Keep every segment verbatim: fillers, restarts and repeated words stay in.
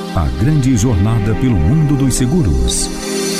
A grande jornada pelo mundo dos seguros.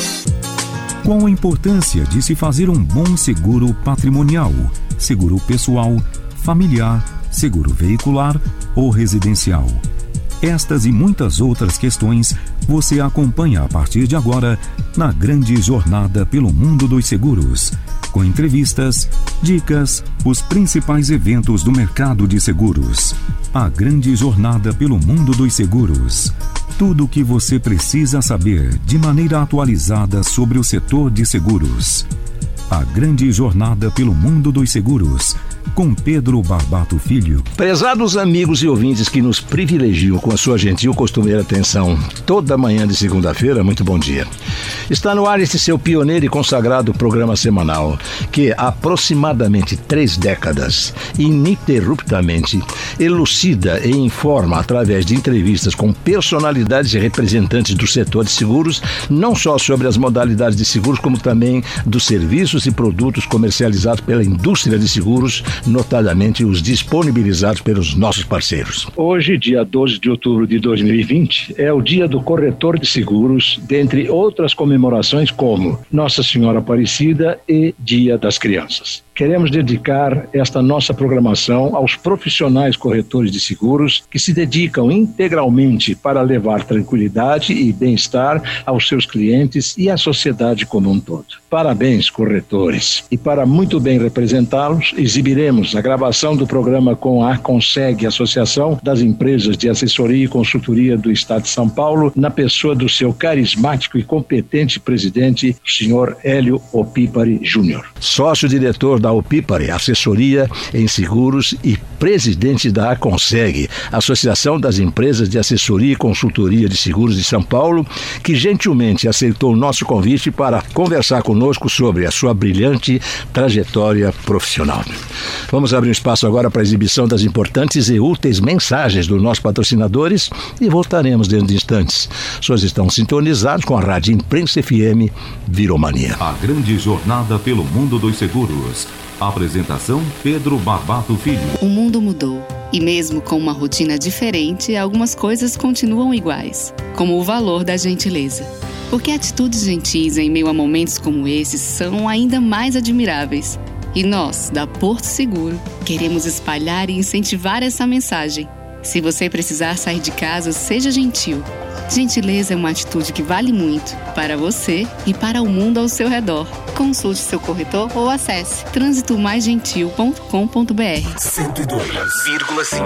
Qual a importância de se fazer um bom seguro patrimonial, seguro pessoal, familiar, seguro veicular ou residencial? Estas e muitas outras questões você acompanha a partir de agora na grande jornada pelo mundo dos seguros, com entrevistas, dicas, os principais eventos do mercado de seguros. A grande jornada pelo mundo dos seguros. Tudo o que você precisa saber de maneira atualizada sobre o setor de seguros. A grande jornada pelo mundo dos seguros, com Pedro Barbato Filho. Prezados amigos e ouvintes que nos privilegiam com a sua gentil costumeira atenção toda manhã de segunda-feira, muito bom dia. Está no ar este seu pioneiro e consagrado programa semanal, que há aproximadamente três décadas, ininterruptamente, elucida e informa através de entrevistas com personalidades e representantes do setor de seguros, não só sobre as modalidades de seguros, como também dos serviços e produtos comercializados pela indústria de seguros, notadamente os disponibilizados pelos nossos parceiros. Hoje, dia doze de outubro de dois mil e vinte, é o dia do corretor de seguros, dentre outras comemorações como Nossa Senhora Aparecida e Dia das Crianças. Queremos dedicar esta nossa programação aos profissionais corretores de seguros que se dedicam integralmente para levar tranquilidade e bem-estar aos seus clientes e à sociedade como um todo. Parabéns, corretores! E para muito bem representá-los, exibiremos a gravação do programa com a Aconseg, Associação das Empresas de Assessoria e Consultoria do Estado de São Paulo, na pessoa do seu carismático e competente presidente, senhor Hélio Opipari Júnior. Sócio-diretor da Opipari, Assessoria em Seguros e presidente da Aconseg, Associação das Empresas de Assessoria e Consultoria de Seguros de São Paulo, que gentilmente aceitou o nosso convite para conversar conosco sobre a sua brilhante trajetória profissional. Vamos abrir um espaço agora para a exibição das importantes e úteis mensagens dos nossos patrocinadores e voltaremos dentro de instantes. Vocês estão sintonizados com a Rádio Imprensa F M Viromania. A grande jornada pelo mundo dos seguros. Apresentação Pedro Barbato Filho. O mundo mudou e mesmo com uma rotina diferente, algumas coisas continuam iguais, como o valor da gentileza. Porque atitudes gentis em meio a momentos como esses são ainda mais admiráveis. E nós, da Porto Seguro, queremos espalhar e incentivar essa mensagem. Se você precisar sair de casa, seja gentil. Gentileza é uma atitude que vale muito para você e para o mundo ao seu redor. Consulte seu corretor ou acesse trânsito mais gentil ponto com ponto b r. cento e dois vírgula cinco.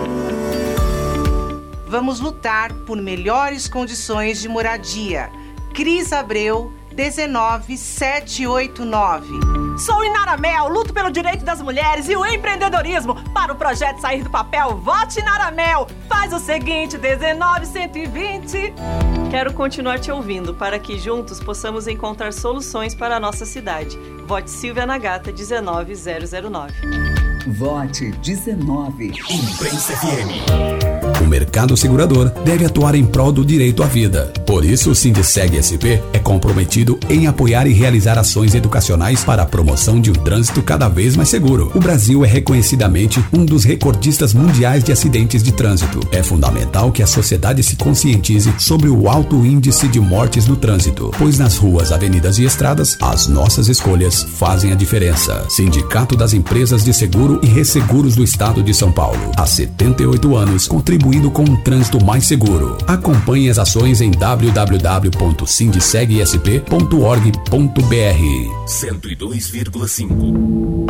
Vamos lutar por melhores condições de moradia. Cris Abreu, dezenove setecentos e oitenta e nove. Sou Inara Mel, luto pelo direito das mulheres e o empreendedorismo. Para o projeto sair do papel, vote Inara Mel. Faz o seguinte, dezenove cento e vinte. Quero continuar te ouvindo para que juntos possamos encontrar soluções para a nossa cidade. Vote Silvia Nagata, dezenove zero zero nove. Vote dezenove. Imprensa F M. O mercado segurador deve atuar em prol do direito à vida. Por isso, o Sindiceg S P é comprometido em apoiar e realizar ações educacionais para a promoção de um trânsito cada vez mais seguro. O Brasil é reconhecidamente um dos recordistas mundiais de acidentes de trânsito. É fundamental que a sociedade se conscientize sobre o alto índice de mortes no trânsito, pois nas ruas, avenidas e estradas, as nossas escolhas fazem a diferença. Sindicato das Empresas de Seguro e Resseguros do Estado de São Paulo. Há setenta e oito anos, contribuindo com um trânsito mais seguro. Acompanhe as ações em w w w ponto sindiceg s p ponto org ponto b r. cento e dois vírgula cinco.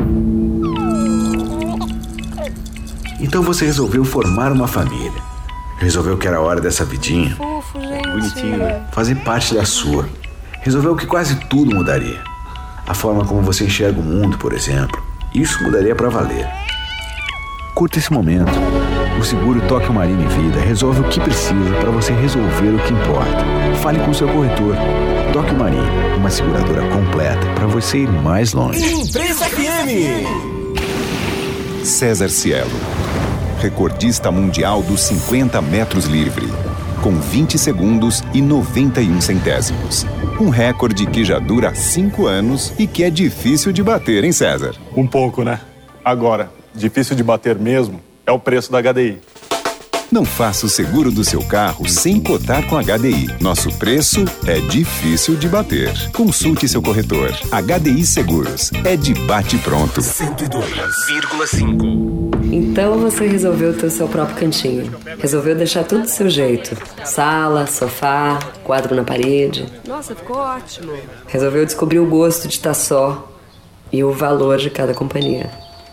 Então você resolveu formar uma família. Resolveu que era hora dessa vidinha. Fofo, gente. Bonitinho, né? Fazer parte da sua. Resolveu que quase tudo mudaria. A forma como você enxerga o mundo, por exemplo. Isso mudaria pra valer. Curta esse momento. O seguro Tóquio Marine Vida resolve o que precisa para você resolver o que importa. Fale com seu corretor. Tóquio Marine, uma seguradora completa para você ir mais longe. Imprensa F M. César Cielo, recordista mundial dos cinquenta metros livre, com vinte segundos e noventa e um centésimos. Um recorde que já dura cinco anos e que é difícil de bater, hein, César? Um pouco, né? Agora, difícil de bater mesmo é o preço da H D I. Não faça o seguro do seu carro sem cotar com a H D I. Nosso preço é difícil de bater. Consulte seu corretor. H D I Seguros. É de bate pronto. cento e dois vírgula cinco. Então você resolveu ter o seu próprio cantinho. Resolveu deixar tudo do seu jeito. Sala, sofá, quadro na parede. Nossa, ficou ótimo. Resolveu descobrir o gosto de estar só e o valor de cada companhia.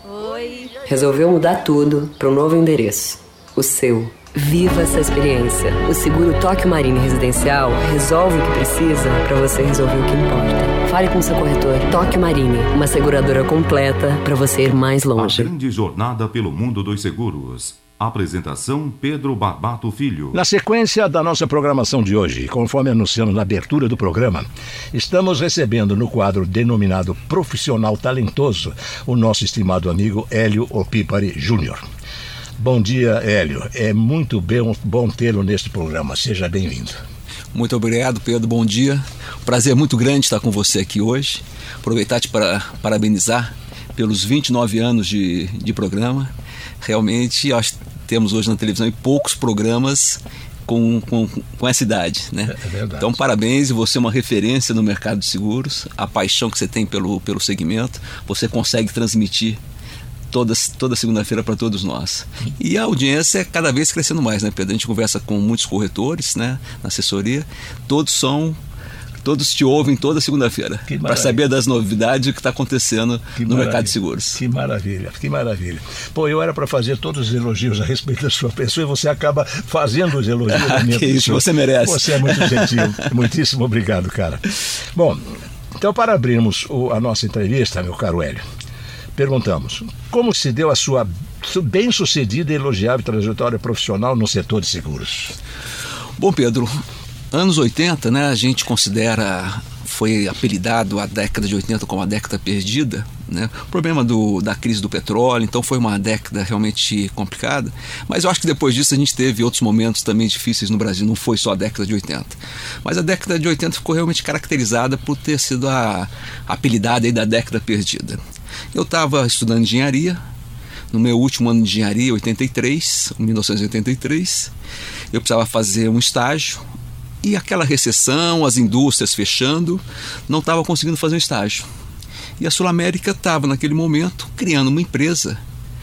Oi. Resolveu mudar tudo para um novo endereço. O seu. Viva essa experiência. O seguro Tóquio Marine Residencial resolve o que precisa para você resolver o que importa. Fale com seu corretor. Tóquio Marine, uma seguradora completa para você ir mais longe. A grande jornada pelo mundo dos seguros. Apresentação Pedro Barbato Filho. Na sequência da nossa programação de hoje, conforme anunciamos na abertura do programa, estamos recebendo no quadro denominado Profissional Talentoso o nosso estimado amigo Hélio Opípari Júnior. Bom dia, Hélio. É muito bem, bom tê-lo neste programa. Seja bem-vindo. Muito obrigado, Pedro. Bom dia. Prazer muito grande estar com você aqui hoje. Aproveitar-te para parabenizar pelos vinte e nove anos de, de programa. Realmente, acho que temos hoje na televisão poucos programas com, com, com essa idade, né? É verdade. Então, parabéns. Você é uma referência no mercado de seguros. A paixão que você tem pelo, pelo segmento, você consegue transmitir Toda, toda segunda-feira para todos nós. E a audiência é cada vez crescendo mais, né, Pedro? A gente conversa com muitos corretores, né, na assessoria. Todos são, todos te ouvem toda segunda-feira para saber das novidades e o que está acontecendo que no maravilha. mercado de seguros. Que maravilha, que maravilha. Pô, eu era para fazer todos os elogios a respeito da sua pessoa e você acaba fazendo os elogios da minha que pessoa. Isso, você merece. Você é muito gentil. Muitíssimo obrigado, cara. Bom, então para abrirmos o, a nossa entrevista, meu caro Hélio, perguntamos, como se deu a sua bem-sucedida e elogiável trajetória profissional no setor de seguros? Bom, Pedro, anos oitenta, né, a gente considera, foi apelidado a década de oitenta como a década perdida, né? O problema do, da crise do petróleo, então foi uma década realmente complicada, mas eu acho que depois disso a gente teve outros momentos também difíceis no Brasil, não foi só a década de oitenta, mas a década de oitenta ficou realmente caracterizada por ter sido a, a apelidada aí da década perdida. Eu estava estudando engenharia, no meu último ano de engenharia, oitenta e três, mil novecentos e oitenta e três, eu precisava fazer um estágio e aquela recessão, as indústrias fechando, não estava conseguindo fazer um estágio. E a Sul América estava, naquele momento, criando uma empresa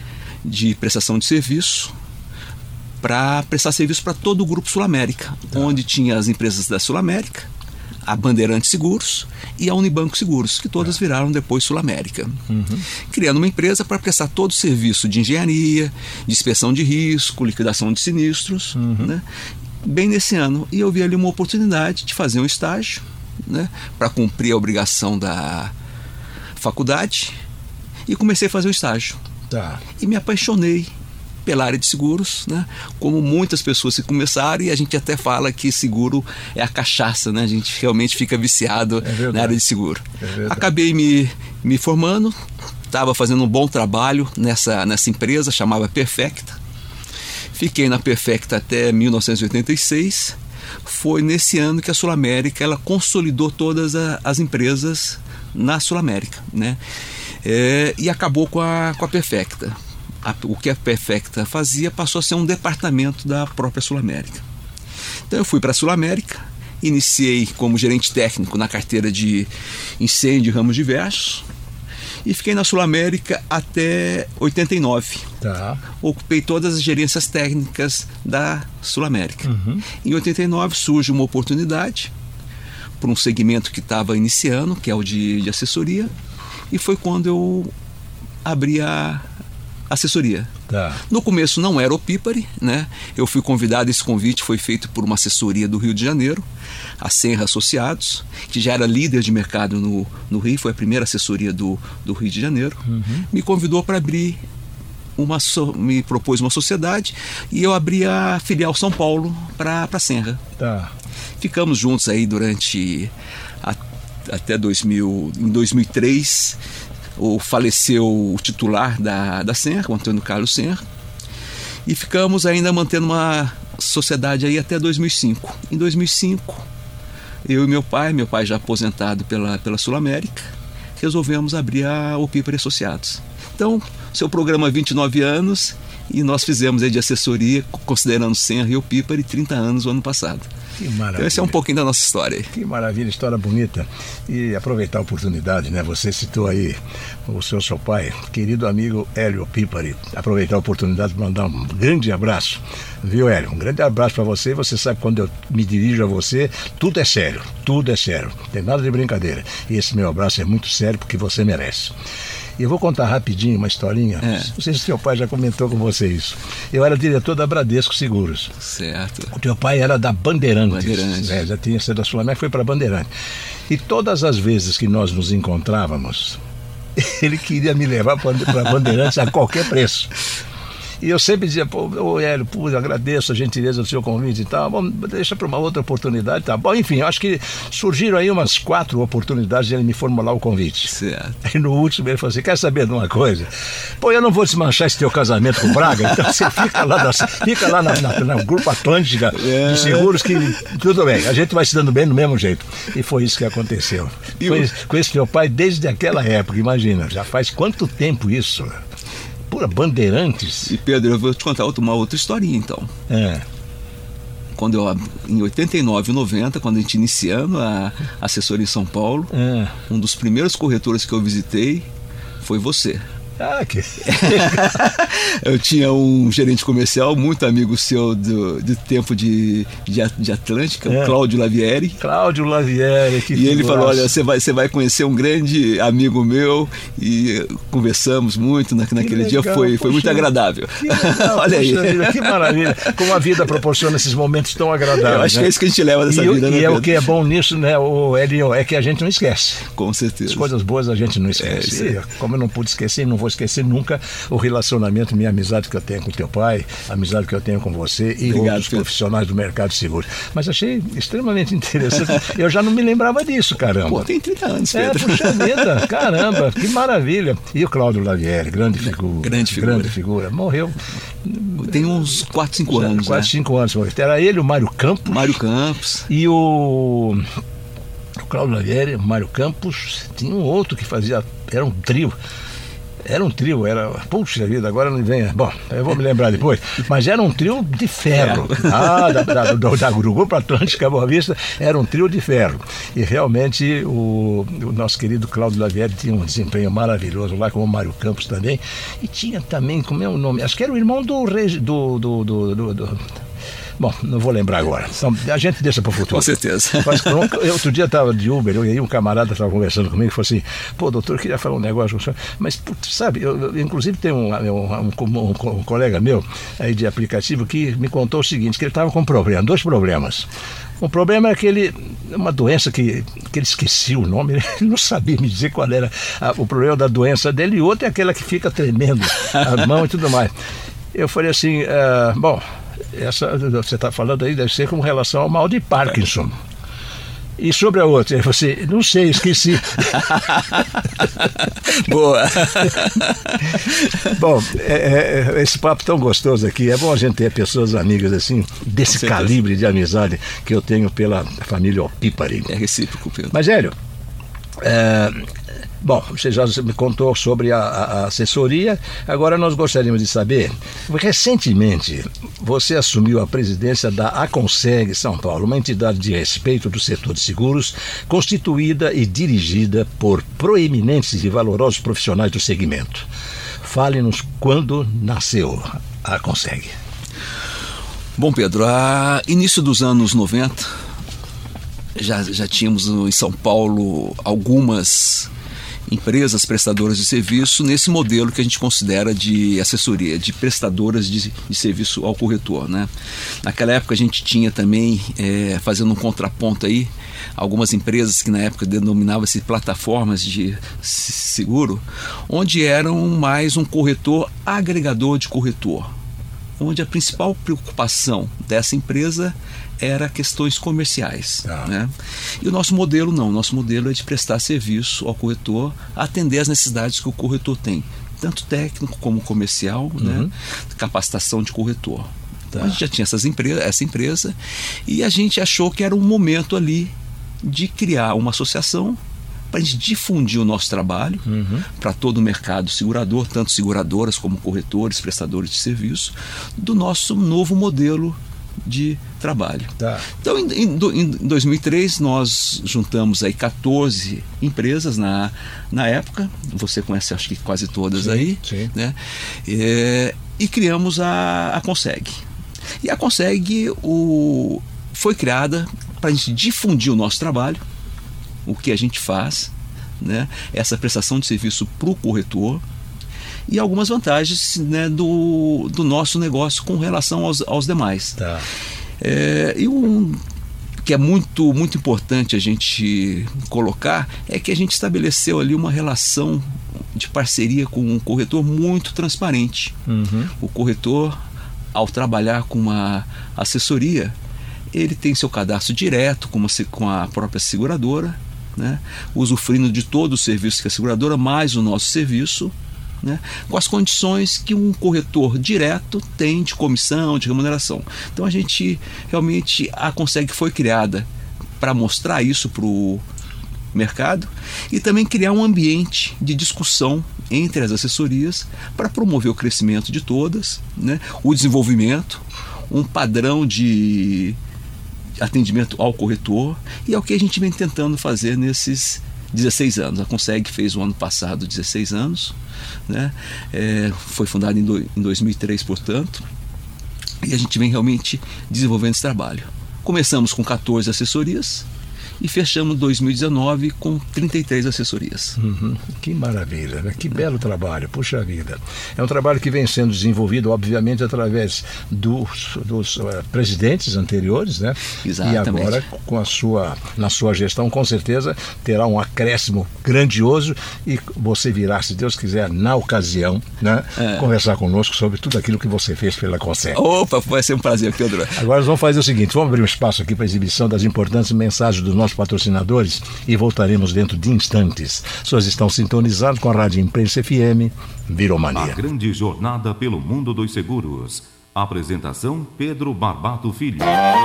de prestação de serviço para prestar serviço para todo o Grupo Sul América, tá. onde tinha as empresas da Sul América, a Bandeirante Seguros e a Unibanco Seguros, que todas viraram depois Sul América. Uhum. Criando uma empresa para prestar todo o serviço de engenharia, de inspeção de risco, liquidação de sinistros, uhum. né? Bem nesse ano. E eu vi ali uma oportunidade de fazer um estágio, né? Para cumprir a obrigação da faculdade, e comecei a fazer o estágio. Tá. E me apaixonei pela área de seguros, né? Como muitas pessoas que começaram, e a gente até fala que seguro é a cachaça, né? A gente realmente fica viciado é na área de seguro. É Acabei me, me formando, estava fazendo um bom trabalho nessa, nessa empresa, chamava Perfecta. Fiquei na Perfecta até mil novecentos e oitenta e seis. Foi nesse ano que a Sul América ela consolidou todas a, as empresas na Sul América, né? É, e acabou com a, com a Perfecta. A, o que a Perfecta fazia passou a ser um departamento da própria Sul América. Então eu fui para a Sul América, iniciei como gerente técnico na carteira de incêndio e ramos diversos e fiquei na Sul América até oitenta e nove. Tá. Ocupei todas as gerências técnicas da Sul América. Uhum. Em oitenta e nove surge uma oportunidade para um segmento que estava iniciando, que é o de, de assessoria, e foi quando eu abri a assessoria. Tá. No começo não era Opípari, né? Eu fui convidado, esse convite foi feito por uma assessoria do Rio de Janeiro, a Senra Associados, que já era líder de mercado no, no Rio, foi a primeira assessoria do, do Rio de Janeiro. Uhum. Me convidou para abrir uma, me propôs uma sociedade e eu abri a filial São Paulo para a Senra. Tá. Ficamos juntos aí durante a, até dois mil, em dois mil e três. O, faleceu o titular da, da Senra, o Antônio Carlos Senra, e ficamos ainda mantendo uma sociedade aí até dois mil e cinco. Em dois mil e cinco, eu e meu pai, meu pai já aposentado pela, pela Sul América, resolvemos abrir a Opípari Associados. Então, seu programa vinte e nove anos, e nós fizemos aí de assessoria, considerando Senra e o Pípari, trinta anos o ano passado. Que maravilha. Então esse é um pouquinho da nossa história aí. Que maravilha, história bonita. E aproveitar a oportunidade, né? Você citou aí o seu, seu pai, querido amigo Hélio Pípari. Aproveitar a oportunidade para mandar um grande abraço. Viu, Hélio? Um grande abraço para você. Você sabe que quando eu me dirijo a você, tudo é sério. Tudo é sério. Não tem nada de brincadeira. E esse meu abraço é muito sério porque você merece. E eu vou contar rapidinho uma historinha. É. Não sei se seu pai já comentou com você isso. Eu era diretor da Bradesco Seguros. Certo. O teu pai era da Bandeirantes. Bandeirantes. É, já tinha sido da Sul-América, foi para Bandeirantes. E todas as vezes que nós nos encontrávamos, ele queria me levar para Bandeirantes a qualquer preço. E eu sempre dizia, pô, ô Hélio, pô, eu agradeço a gentileza do seu convite e tal, bom, deixa para uma outra oportunidade, tá bom. Enfim, eu acho que surgiram aí umas quatro oportunidades de ele me formular o convite. Certo. Aí no último ele falou assim, quer saber de uma coisa? Pô, eu não vou desmanchar esse teu casamento com o Braga, então você fica lá, na, fica lá na, na, na Grupo Atlântica é. de Seguros que tudo bem, a gente vai se dando bem do mesmo jeito. E foi isso que aconteceu. E foi, o... Com esse teu pai desde aquela época, imagina, já faz quanto tempo isso? Pura Bandeirantes. E Pedro, eu vou te contar uma outra historinha então. É. Quando eu, em oitenta e nove, noventa, quando a gente iniciando a assessoria em São Paulo, é. um dos primeiros corretores que eu visitei foi você. Ah, que... Eu tinha um gerente comercial, muito amigo seu do, do tempo de, de, de Atlântica, é. o Cláudio Lavieri. Cláudio Lavieri, que E ele falou, olha, você vai, você vai conhecer um grande amigo meu, e conversamos muito na, naquele legal, dia, foi, foi muito agradável. Que legal, olha aí. Vida, que maravilha, como a vida proporciona esses momentos tão agradáveis. Eu acho né? que é isso que a gente leva dessa e, vida, E né, é Pedro? o que é bom nisso, né, o Elinho, é que a gente não esquece. Com certeza. As coisas boas a gente não esquece. É, e, como eu não pude esquecer, não vou esquecer nunca o relacionamento, minha amizade que eu tenho com teu pai, a amizade que eu tenho com você e Obrigado, outros Pedro. Profissionais do mercado de seguros. Mas achei extremamente interessante. Eu já não me lembrava disso, caramba. Pô, tem trinta anos, Pedro. É, puxa vida, caramba, que maravilha. E o Cláudio Lavieri, grande figura. Grande figura. Grande figura. Morreu. Tem uns quatro, cinco anos. quatro, cinco anos. Era ele, o Mário Campos. Mário Campos. E o... O Cláudio Lavieri, o Mário Campos, tinha um outro que fazia... Era um trio. Era um trio, era... Puxa vida, agora não vem... Bom, eu vou me lembrar depois. Mas era um trio de ferro. É. Ah, da, da, do, da, do Grupo Atlântica Boa Vista, era um trio de ferro. E realmente o, o nosso querido Cláudio Lavieri tinha um desempenho maravilhoso lá, como o Mário Campos também. E tinha também, como é o nome? Acho que era o irmão do... do, do, do, do, do Bom, não vou lembrar agora. A gente deixa para o futuro. Com certeza. Mas, eu, outro dia estava de Uber, eu, e aí um camarada estava conversando comigo e falou assim, pô, doutor, eu queria falar um negócio com o senhor. Mas, putz, sabe, eu, eu, inclusive tem um, um, um, um colega meu aí de aplicativo que me contou o seguinte, que ele estava com um problema, dois problemas. Um problema é que ele, uma doença que, que ele esquecia o nome, ele não sabia me dizer qual era a, o problema da doença dele, e outro é aquela que fica tremendo a mão e tudo mais. Eu falei assim, uh, bom... Essa, você está falando aí, deve ser com relação ao mal de Parkinson. E sobre a outra, você, não sei, esqueci. Boa. Bom, é, é, esse papo tão gostoso aqui, é bom a gente ter pessoas amigas assim, desse calibre de amizade que eu tenho pela família Pípari. É recíproco, Pedro. Mas, Hélio, é, bom, você já me contou sobre a, a assessoria, agora nós gostaríamos de saber, recentemente você assumiu a presidência da Aconseg São Paulo, uma entidade de respeito do setor de seguros, constituída e dirigida por proeminentes e valorosos profissionais do segmento. Fale-nos quando nasceu a Aconseg. Bom, Pedro, a início dos anos noventa, já, já tínhamos em São Paulo algumas empresas prestadoras de serviço nesse modelo que a gente considera de assessoria, de prestadoras de, de serviço ao corretor, né? Naquela época a gente tinha também, é, fazendo um contraponto aí, algumas empresas que na época denominavam-se plataformas de seguro, onde eram mais um corretor agregador de corretor, onde a principal preocupação dessa empresa era questões comerciais, ah. né? E o nosso modelo não, o nosso modelo é de prestar serviço ao corretor, atender às necessidades que o corretor tem, tanto técnico como comercial, uhum. né? Capacitação de corretor. Então tá. A gente já tinha essas empresas, essa empresa, e a gente achou que era um momento ali de criar uma associação para a gente difundir o nosso trabalho uhum. para todo o mercado segurador, tanto seguradoras como corretores, prestadores de serviço, do nosso novo modelo de trabalho. Tá. Então, em, em, em dois mil e três, nós juntamos aí quatorze empresas na, na época, você conhece acho que quase todas sim, aí, sim. Né? É, e criamos a, a Conseg. E a Conseg o, foi criada para a gente difundir o nosso trabalho, o que a gente faz, né? Essa prestação de serviço para o corretor, e algumas vantagens, né, do, do nosso negócio com relação aos, aos demais. Tá. É, e um que é muito, muito importante a gente colocar é que a gente estabeleceu ali uma relação de parceria com um corretor muito transparente. Uhum. O corretor, ao trabalhar com uma assessoria, ele tem seu cadastro direto com, uma, com a própria seguradora, né, usufruindo de todo o serviço que a seguradora, mais o nosso serviço, né, com as condições que um corretor direto tem de comissão, de remuneração. Então a gente realmente, a Conseg foi criada para mostrar isso para o mercado e também criar um ambiente de discussão entre as assessorias para promover o crescimento de todas, né, o desenvolvimento, um padrão de atendimento ao corretor, e é o que a gente vem tentando fazer nesses dezesseis anos. A Conseg fez o ano passado dezesseis anos, né? É, foi fundada em, do, em dois mil e três, portanto, e a gente vem realmente desenvolvendo esse trabalho. Começamos com quatorze assessorias e fechamos dois mil e dezenove com trinta e três assessorias. Uhum. Que maravilha, né? Que belo trabalho, puxa vida. É um trabalho que vem sendo desenvolvido, obviamente, através dos, dos uh, presidentes anteriores, né? Exatamente. E agora, com a sua, na sua gestão, com certeza, terá um acréscimo grandioso e você virá, se Deus quiser, na ocasião, né? É. Conversar conosco sobre tudo aquilo que você fez pela Conseg. Opa, vai ser um prazer, Pedro. Agora nós vamos fazer o seguinte, vamos abrir um espaço aqui para a exibição das importantes mensagens dos nossos patrocinadores e voltaremos dentro de instantes. Vocês estão sintonizados com a Rádio Imprensa F M, Viromania. A grande jornada pelo mundo dos seguros. Apresentação Pedro Barbato Filho.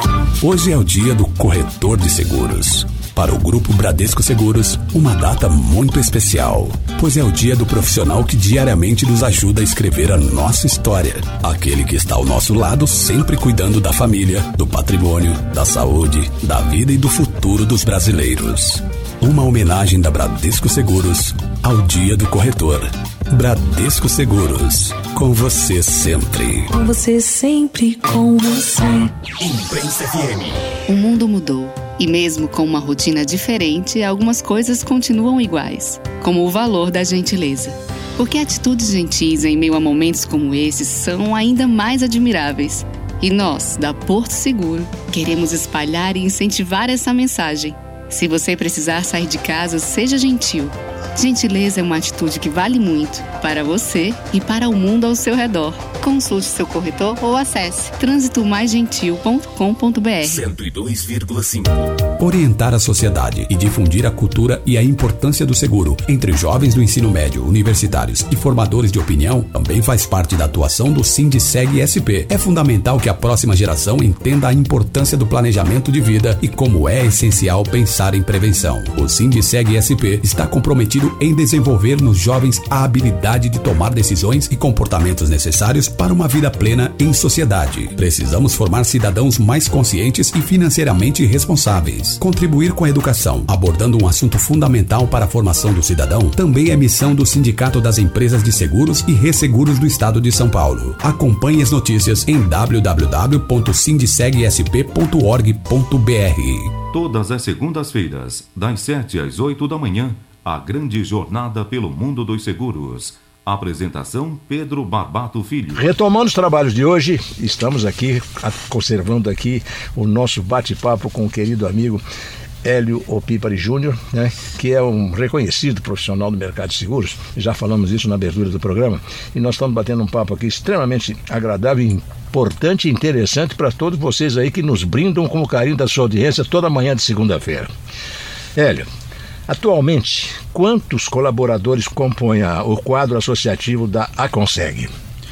Hoje é o dia do corretor de seguros. Para o Grupo Bradesco Seguros, uma data muito especial, pois é o dia do profissional que diariamente nos ajuda a escrever a nossa história. Aquele que está ao nosso lado, sempre cuidando da família, do patrimônio, da saúde, da vida e do futuro dos brasileiros. Uma homenagem da Bradesco Seguros ao Dia do Corretor. Bradesco Seguros, com você sempre. Com você sempre, com você. Imprensa F M. O mundo mudou. E mesmo com uma rotina diferente, algumas coisas continuam iguais, como o valor da gentileza. Porque atitudes gentis em meio a momentos como esses são ainda mais admiráveis. E nós, da Porto Seguro, queremos espalhar e incentivar essa mensagem. Se você precisar sair de casa, seja gentil. Gentileza é uma atitude que vale muito para você e para o mundo ao seu redor. Consulte seu corretor ou acesse trânsito mais gentil ponto com ponto b r. cento e dois vírgula cinco. Orientar a sociedade e difundir a cultura e a importância do seguro entre jovens do ensino médio, universitários e formadores de opinião também faz parte da atuação do Sindiceg S P. É fundamental que a próxima geração entenda a importância do planejamento de vida e como é essencial pensar em prevenção. O Sindiceg S P está comprometido em desenvolver nos jovens a habilidade de tomar decisões e comportamentos necessários para uma vida plena em sociedade. Precisamos formar cidadãos mais conscientes e financeiramente responsáveis. Contribuir com a educação, abordando um assunto fundamental para a formação do cidadão, também é missão do Sindicato das Empresas de Seguros e Resseguros do Estado de São Paulo. Acompanhe as notícias em w w w ponto sindiceg s p ponto org ponto b r. Todas as segundas-feiras, das sete às oito da manhã, a grande jornada pelo mundo dos seguros. Apresentação Pedro Barbato Filho. Retomando os trabalhos de hoje, estamos aqui conservando aqui o nosso bate-papo com o querido amigo Hélio Opípari Júnior, né, que é um reconhecido profissional do mercado de seguros. Já falamos isso na abertura do programa e nós estamos batendo um papo aqui extremamente agradável e importante e interessante para todos vocês aí que nos brindam com o carinho da sua audiência toda manhã de segunda-feira. Hélio, atualmente, quantos colaboradores compõem a, o quadro associativo da Conseg?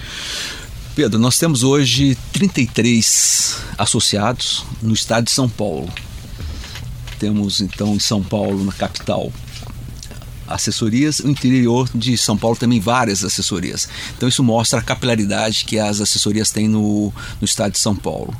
Pedro, nós temos hoje trinta e três associados no estado de São Paulo. Temos, então, em São Paulo, na capital, assessorias, o interior de São Paulo também várias assessorias. Então isso mostra a capilaridade que as assessorias têm no, no estado de São Paulo.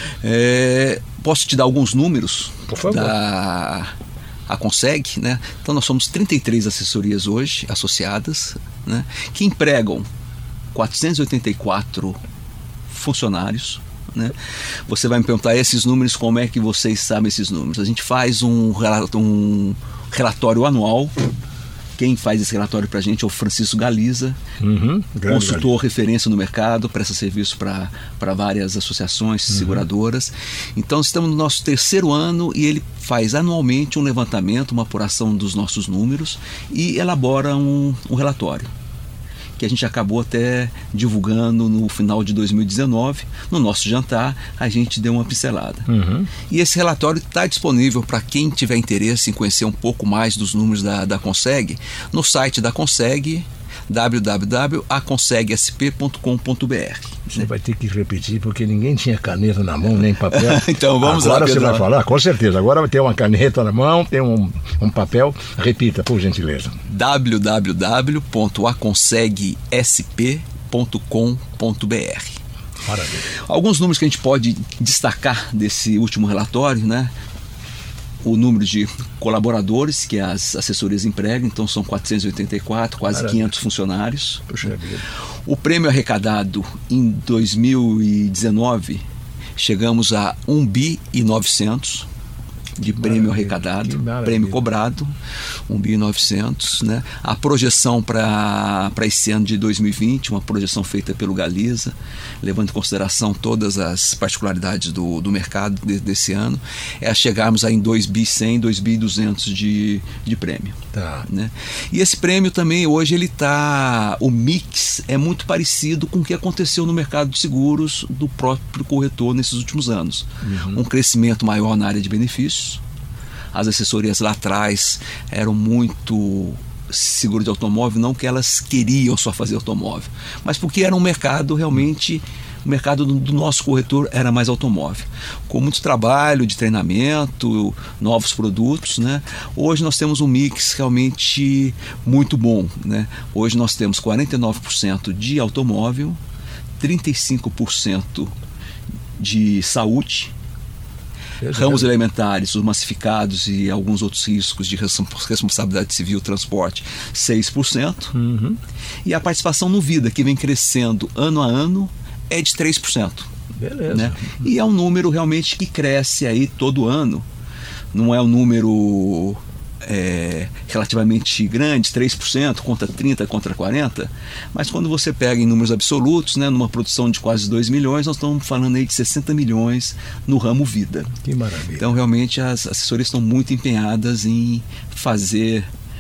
É, posso te dar alguns números? Por favor. Da a Conseg, né? Então nós somos trinta e três assessorias hoje associadas, né? Que empregam quatrocentos e oitenta e quatro funcionários, né? Você vai me perguntar esses números, como é que vocês sabem esses números? A gente faz um, um relatório anual. Quem faz esse relatório para a gente é o Francisco Galiza, uhum, consultor referência no mercado, presta serviço para várias associações, uhum. seguradoras. Então estamos no nosso terceiro ano e ele faz anualmente um levantamento, uma apuração dos nossos números e elabora um, um relatório, que a gente acabou até divulgando no final de dois mil e dezenove. No nosso jantar, a gente deu uma pincelada. Uhum. E esse relatório está disponível para quem tiver interesse em conhecer um pouco mais dos números da, da Conseg, no site da Conseg, w w w ponto a conseg s p ponto com ponto b r. Você né? vai ter que repetir, porque ninguém tinha caneta na mão, nem papel. Então vamos agora lá, Agora você vai falar, com certeza. Agora vai ter uma caneta na mão, tem um, um papel. Repita, por gentileza. w w w ponto a conseg s p ponto com ponto b r. Maravilha. Alguns números que a gente pode destacar desse último relatório, né? O número de colaboradores que as assessorias empregam, então são quatrocentos e oitenta e quatro, quase Maravilha. quinhentos funcionários. Puxa vida. O prêmio arrecadado em dois mil e dezenove, chegamos a um bi e novecentos de prêmio arrecadado, prêmio cobrado, um bi e novecentos, né? A projeção para esse ano de dois mil e vinte, uma projeção feita pelo Galiza, levando em consideração todas as particularidades do, do mercado de, desse ano, é a chegarmos a em dois bi e cem, dois bi e duzentos de, de prêmio. Tá. Né? E esse prêmio também, hoje ele está, o mix é muito parecido com o que aconteceu no mercado de seguros do próprio corretor nesses últimos anos. Uhum. Um crescimento maior na área de benefícios. As assessorias lá atrás eram muito seguro de automóvel, não que elas queriam só fazer automóvel, mas porque era um mercado realmente, o mercado do, do nosso corretor era mais automóvel, com muito trabalho de treinamento, novos produtos, né? Hoje nós temos um mix realmente muito bom, né? Hoje nós temos quarenta e nove por cento de automóvel, trinta e cinco por cento de saúde, ramos elementares, os massificados e alguns outros riscos de responsabilidade civil, transporte, seis por cento. Uhum. E a participação no Vida, que vem crescendo ano a ano, é de três por cento. Beleza. Né? E é um número realmente que cresce aí todo ano. Não é um número é, relativamente grande, três por cento contra trinta por cento, contra quarenta por cento, mas quando você pega em números absolutos, né, numa produção de quase dois milhões, nós estamos falando aí de sessenta milhões no ramo Vida. Que maravilha. Então realmente as assessorias estão muito empenhadas em fazer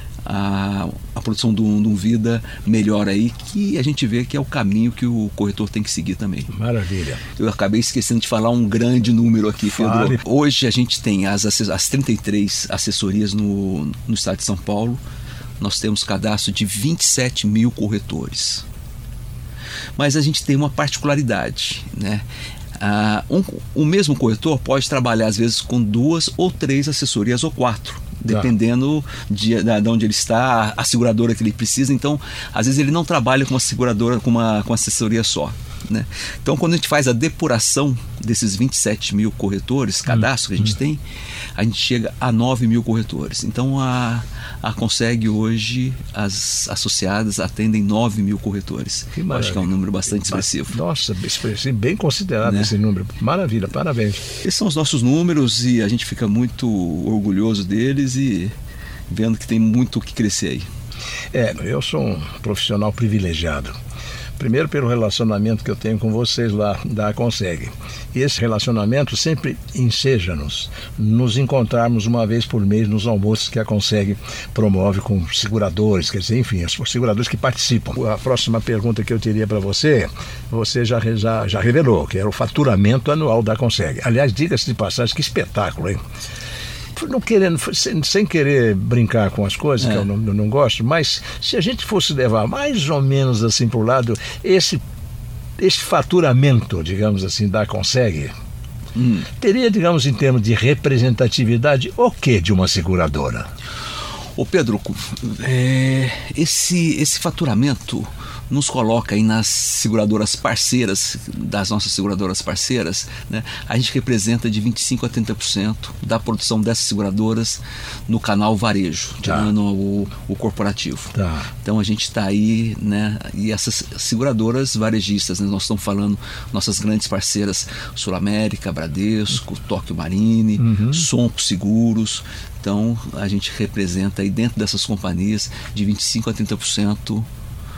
a, a produção de um, de um Vida melhor aí, que a gente vê que é o caminho que o corretor tem que seguir também. Maravilha. Eu acabei esquecendo de falar um grande número aqui, Fale. Pedro. Hoje a gente tem as, as trinta e três assessorias no, no estado de São Paulo. Nós temos cadastro de vinte e sete mil corretores. Mas a gente tem uma particularidade, né? Ah, um, o mesmo corretor pode trabalhar às vezes com duas ou três assessorias ou quatro, dependendo de, de, de onde ele está, a seguradora que ele precisa. Então, às vezes ele não trabalha com uma seguradora, com uma, com uma assessoria só, né? Então, quando a gente faz a depuração desses vinte e sete mil corretores, cadastro que a gente tem, a gente chega a nove mil corretores. Então, a, a Conseg hoje, as associadas atendem nove mil corretores. Que acho que é um número bastante expressivo. Nossa, expressivo, bem considerado, né? Esse número. Maravilha, parabéns. Esses são os nossos números e a gente fica muito orgulhoso deles e vendo que tem muito o que crescer aí. É, eu sou um profissional privilegiado. Primeiro pelo relacionamento que eu tenho com vocês lá da Conseg. E esse relacionamento sempre enseja-nos nos encontrarmos uma vez por mês nos almoços que a Conseg promove com seguradores, quer dizer, enfim, os seguradores que participam. A próxima pergunta que eu teria para você, você já, já, já revelou, que era o faturamento anual da Conseg. Aliás, diga-se de passagem, que espetáculo, hein? Não querendo, sem, sem querer brincar com as coisas, é. que eu não, não gosto, mas se a gente fosse levar mais ou menos assim para o lado, esse, esse faturamento, digamos assim, da Conseg, hum. teria, digamos, em termos de representatividade, o que de uma seguradora? Ô Pedro, é, esse, esse faturamento nos coloca aí nas seguradoras parceiras, das nossas seguradoras parceiras, né? A gente representa de vinte e cinco a trinta por cento da produção dessas seguradoras no canal varejo, tirando tá. o, o corporativo. Tá. Então a gente está aí, né? E essas seguradoras varejistas, né? Nós estamos falando nossas grandes parceiras Sul América, Bradesco, Tóquio Marine, uhum. Sompo Seguros. Então a gente representa aí dentro dessas companhias de vinte e cinco a trinta por cento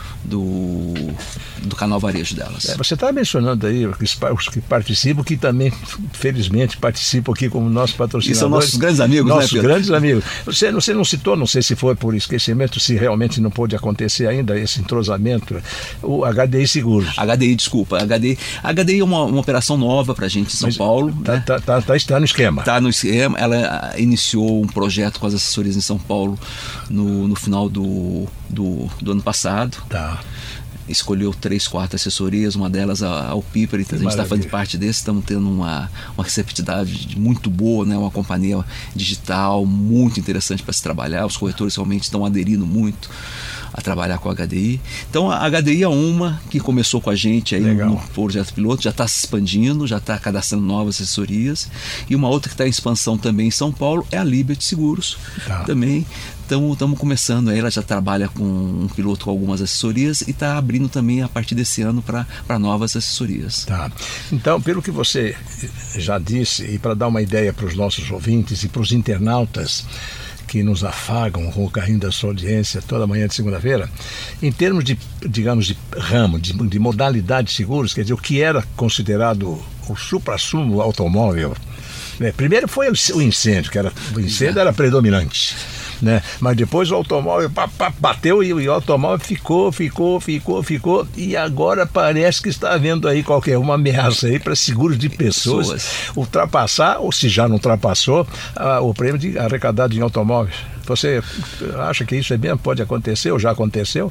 Do, do canal varejo delas. É, você está mencionando aí os que participam, que também, felizmente, participam aqui como nossos patrocinadores. E são nossos grandes amigos, nossos né, Pedro? Grandes amigos. Você, você não citou, não sei se foi por esquecimento, se realmente não pôde acontecer ainda esse entrosamento, o H D I Seguros. H D I, desculpa. H D I, H D I é uma, uma operação nova para a gente em São Mas Paulo. Tá, né? tá, tá, tá, está no esquema. Está no esquema. Ela iniciou um projeto com as assessorias em São Paulo no, no final do, do, do ano passado. Tá. Escolheu três, quatro assessorias, uma delas a Alpiper, então a gente está fazendo parte desse, estamos tendo uma, uma receptividade muito boa, né? Uma companhia digital muito interessante para se trabalhar, os corretores realmente estão aderindo muito a trabalhar com a H D I. Então a H D I é uma que começou com a gente aí Legal. no projeto piloto, já está se expandindo, já está cadastrando novas assessorias, e uma outra que está em expansão também em São Paulo é a Liberty Seguros, tá. também. Então estamos começando, ela já trabalha com um piloto com algumas assessorias e está abrindo também a partir desse ano para novas assessorias. Tá. Então, pelo que você já disse, e para dar uma ideia para os nossos ouvintes e para os internautas que nos afagam com o carinho da sua audiência toda manhã de segunda-feira, em termos de, digamos, de ramo, de, de modalidade de seguros, quer dizer, o que era considerado o supra-sumo automóvel, né? Primeiro foi o incêndio, que era, o incêndio era predominante. Né? Mas depois o automóvel pá, pá, bateu e o automóvel ficou, ficou, ficou, ficou e agora parece que está havendo aí qualquer uma ameaça aí para seguros de pessoas, pessoas ultrapassar, ou se já não ultrapassou, a, o prêmio de arrecadado em automóveis. Você acha que isso é mesmo? Pode acontecer ou já aconteceu?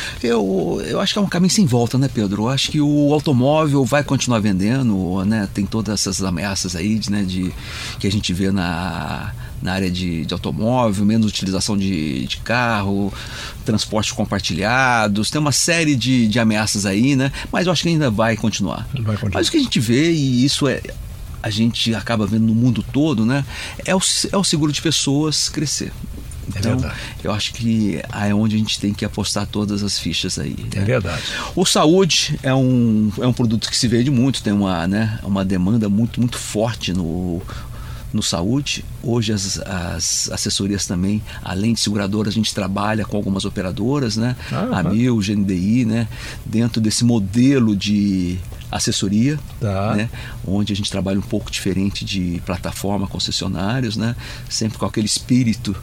Eu, eu acho que é um caminho sem volta, né, Pedro? Eu acho que o automóvel vai continuar vendendo, né? Tem todas essas ameaças aí, né, de, que a gente vê na, na área de, de automóvel, menos utilização de, de carro, transportes compartilhados, tem uma série de, de ameaças aí, né? Mas eu acho que ainda vai continuar. Vai continuar. Mas o que a gente vê, e isso é... a gente acaba vendo no mundo todo, né? É o, é o seguro de pessoas crescer. Então, é eu acho que é onde a gente tem que apostar todas as fichas aí. É né? verdade. O saúde é um, é um produto que se vende muito, tem uma, né, uma demanda muito, muito forte no, no saúde. Hoje as, as assessorias também, além de seguradoras, a gente trabalha com algumas operadoras, né? Ah, a Mil, G N D I, né? Dentro desse modelo de assessoria, tá. né? Onde a gente trabalha um pouco diferente de plataforma, concessionários, né? Sempre com aquele espírito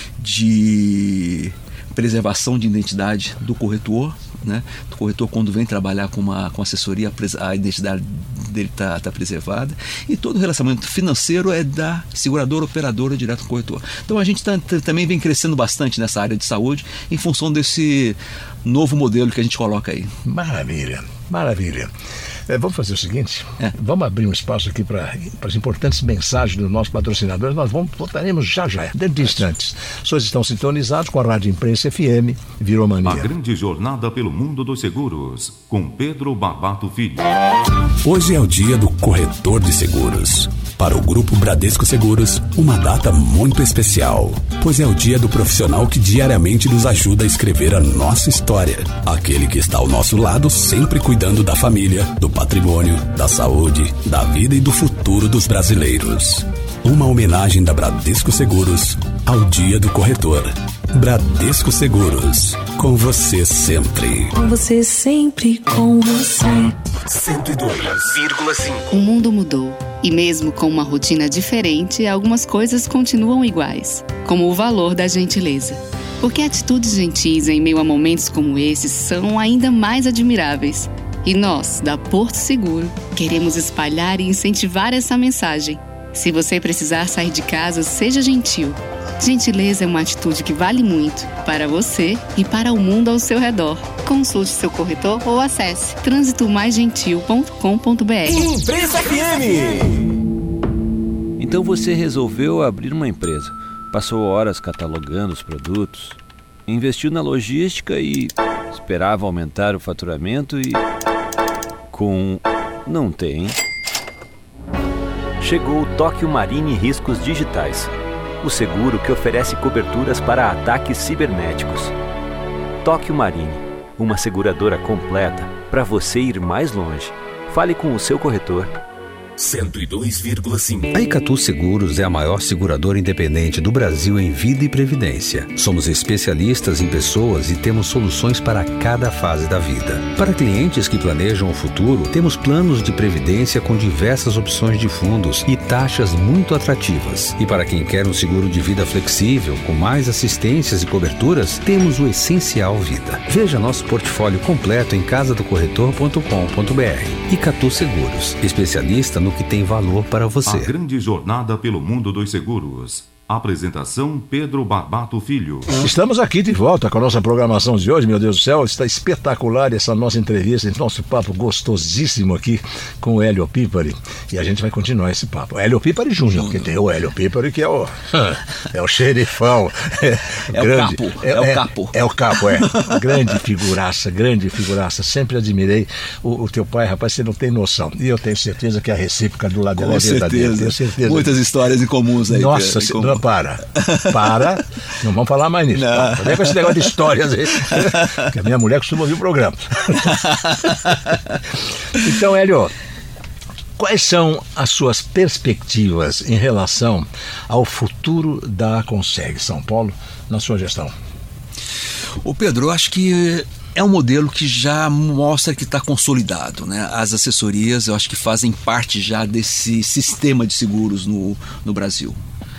de preservação de identidade do corretor, né? O corretor, quando vem trabalhar com uma com assessoria, a identidade dele está tá preservada, e todo o relacionamento financeiro é da seguradora operadora direto com o corretor. Então a gente tá, tá, também vem crescendo bastante nessa área de saúde em função desse novo modelo que a gente coloca aí. Maravilha, maravilha. É, vamos fazer o seguinte, é. vamos abrir um espaço aqui para as importantes mensagens dos nossos patrocinadores. Nós vamos, voltaremos já já, dentro de instantes. Vocês estão sintonizados com a Rádio Imprensa F M, Virou Mania. A grande jornada pelo mundo dos seguros, com Pedro Barbato Filho. Hoje é o dia do corretor de seguros. Para o Grupo Bradesco Seguros, uma data muito especial, pois é o dia do profissional que diariamente nos ajuda a escrever a nossa história. Aquele que está ao nosso lado, sempre cuidando da família, do patrimônio, da saúde, da vida e do futuro dos brasileiros. Uma homenagem da Bradesco Seguros ao Dia do Corretor. Bradesco Seguros, com você sempre. Com você sempre, com você. cento e dois vírgula cinco. O mundo mudou. E mesmo com uma rotina diferente, algumas coisas continuam iguais, como o valor da gentileza. Porque atitudes gentis em meio a momentos como esses são ainda mais admiráveis. E nós, da Porto Seguro, queremos espalhar e incentivar essa mensagem. Se você precisar sair de casa, seja gentil. Gentileza é uma atitude que vale muito para você e para o mundo ao seu redor. Consulte seu corretor ou acesse trânsito mais gentil ponto com ponto b r. Imprensa F M. Então você resolveu abrir uma empresa. Passou horas catalogando os produtos, investiu na logística e esperava aumentar o faturamento e... com... não tem. Chegou o Tóquio Marine Riscos Digitais, o seguro que oferece coberturas para ataques cibernéticos. Tóquio Marine, uma seguradora completa para você ir mais longe. Fale com o seu corretor. cento e dois vírgula cinco. A Icatu Seguros é a maior seguradora independente do Brasil em vida e previdência. Somos especialistas em pessoas e temos soluções para cada fase da vida. Para clientes que planejam o futuro, temos planos de previdência com diversas opções de fundos e taxas muito atrativas. E para quem quer um seguro de vida flexível, com mais assistências e coberturas, temos o Essencial Vida. Veja nosso portfólio completo em casa do corretor ponto com ponto b r. Icatu Seguros, especialista no que tem valor para você. A grande jornada pelo mundo dos seguros. Apresentação Pedro Barbato Filho. Estamos aqui de volta com a nossa programação de hoje, meu Deus do céu, está espetacular essa nossa entrevista, esse nosso papo gostosíssimo aqui com o Hélio Pípari, e a gente vai continuar esse papo. Hélio Pípari Júnior, porque tem o Hélio Pípari que é o é o xerifão, é, é grande, o capo, é, é, é o é, capo. É o capo, é. Grande figuraça, grande figuraça, sempre admirei o, o teu pai, rapaz, você não tem noção, e eu tenho certeza que a recíproca do lado dela é verdadeira. Tenho certeza. Muitas histórias em comuns aí. Nossa, se, não, para, para, não vamos falar mais nisso. Não. Não vem com esse negócio de histórias aí, que a minha mulher costuma ouvir o programa. Então, Hélio, quais são as suas perspectivas em relação ao futuro da Consegue São Paulo na sua gestão? Ô Pedro, eu acho que é um modelo que já mostra que está consolidado, né? As assessorias, eu acho que fazem parte já desse sistema de seguros no, no Brasil.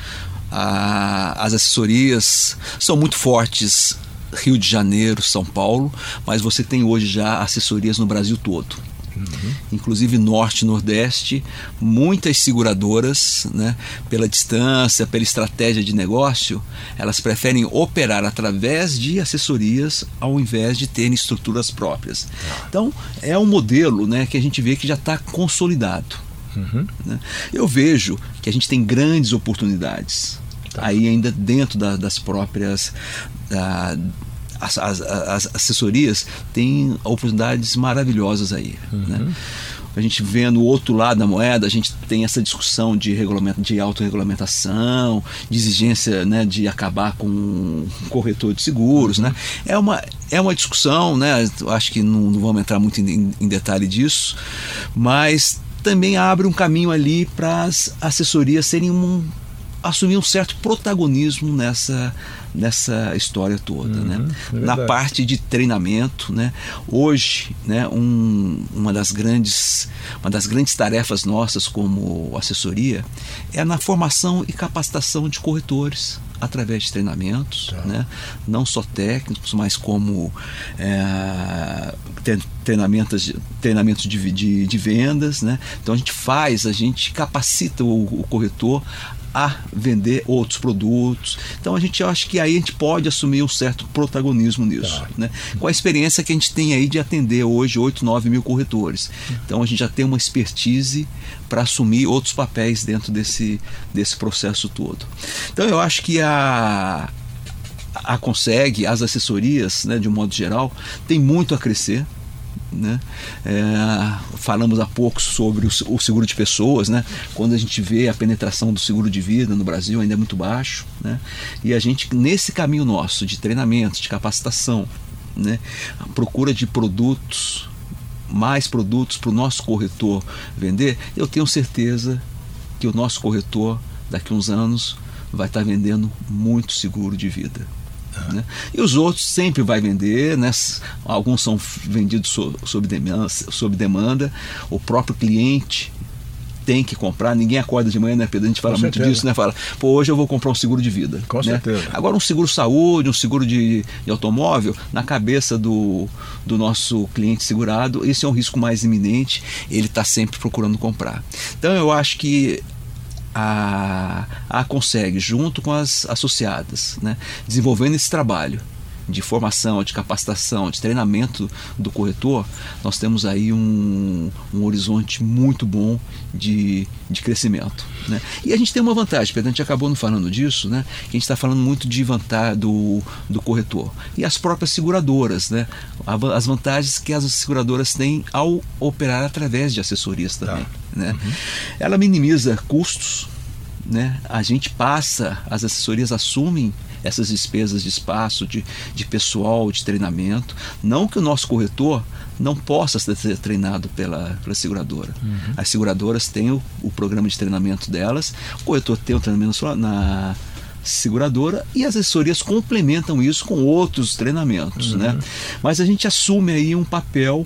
Ah, as assessorias são muito fortes, Rio de Janeiro, São Paulo, mas você tem hoje já assessorias no Brasil todo. Uhum. Inclusive Norte e Nordeste, muitas seguradoras, né, pela distância, pela estratégia de negócio, elas preferem operar através de assessorias ao invés de terem estruturas próprias. Ah. Então é um modelo, né, que a gente vê que já está consolidado. Uhum. Né? Eu vejo que a gente tem grandes oportunidades, tá, aí ainda dentro da, das próprias da, as, as, as assessorias tem oportunidades maravilhosas aí. Uhum. Né? A gente vê no outro lado da moeda, a gente tem essa discussão de regulamento, de autorregulamentação, de exigência, né, de acabar com um corretor de seguros. Uhum. Né? É uma, é uma discussão, né? Acho que não, não vamos entrar muito em, em detalhe disso, mas também abre um caminho ali para as assessorias serem um, assumir um certo protagonismo nessa, nessa história toda, uhum, né? Na parte de treinamento, né? Hoje, né, um, uma das grandes uma das grandes tarefas nossas como assessoria é na formação e capacitação de corretores através de treinamentos, tá, né? Não só técnicos, mas como é, treinamentos, treinamentos de, de, de vendas, né? Então a gente faz, a gente capacita o, o corretor a vender outros produtos. Então a gente acha que aí a gente pode assumir um certo protagonismo nisso, tá, né? Com a experiência que a gente tem aí de atender hoje oito, nove mil corretores. Então a gente já tem uma expertise para assumir outros papéis dentro desse, desse processo todo. Então eu acho que a, a Consegue, as assessorias, né, de um modo geral, tem muito a crescer. Né? É, falamos há pouco sobre o, o seguro de pessoas, né? Quando a gente vê a penetração do seguro de vida no Brasil ainda é muito baixo, né? E a gente, nesse caminho nosso de treinamento, de capacitação, né, a procura de produtos, mais produtos para o nosso corretor vender, eu tenho certeza que o nosso corretor daqui a uns anos vai estar vendendo muito seguro de vida. Né? E os outros sempre vai vender, né? Alguns são vendidos sob demanda, sob demanda, o próprio cliente tem que comprar, ninguém acorda de manhã, né, Pedro? A gente fala Com muito certeza. disso, né? Fala, pô, hoje eu vou comprar um seguro de vida. Com né? certeza. Agora um seguro saúde, um seguro de, de automóvel, na cabeça do, do nosso cliente segurado, esse é um risco mais iminente, ele está sempre procurando comprar. Então eu acho que a, a Consegue, junto com as associadas, né, desenvolvendo esse trabalho de formação, de capacitação, de treinamento do corretor, nós temos aí um, um horizonte muito bom de, de crescimento, né? E a gente tem uma vantagem, Pedro, a gente acabou não falando disso, né? Que a gente está falando muito de vantagem do, do corretor. E as próprias seguradoras, né? As vantagens que as seguradoras têm ao operar através de assessorias também, tá. né? Uhum. Ela minimiza custos, né? A gente passa, as assessorias assumem essas despesas de espaço, de, de pessoal, de treinamento. Não que o nosso corretor não possa ser treinado pela, pela seguradora. Uhum. As seguradoras têm o, o programa de treinamento delas, o corretor tem o treinamento na seguradora e as assessorias complementam isso com outros treinamentos, uhum. né? Mas a gente assume aí um papel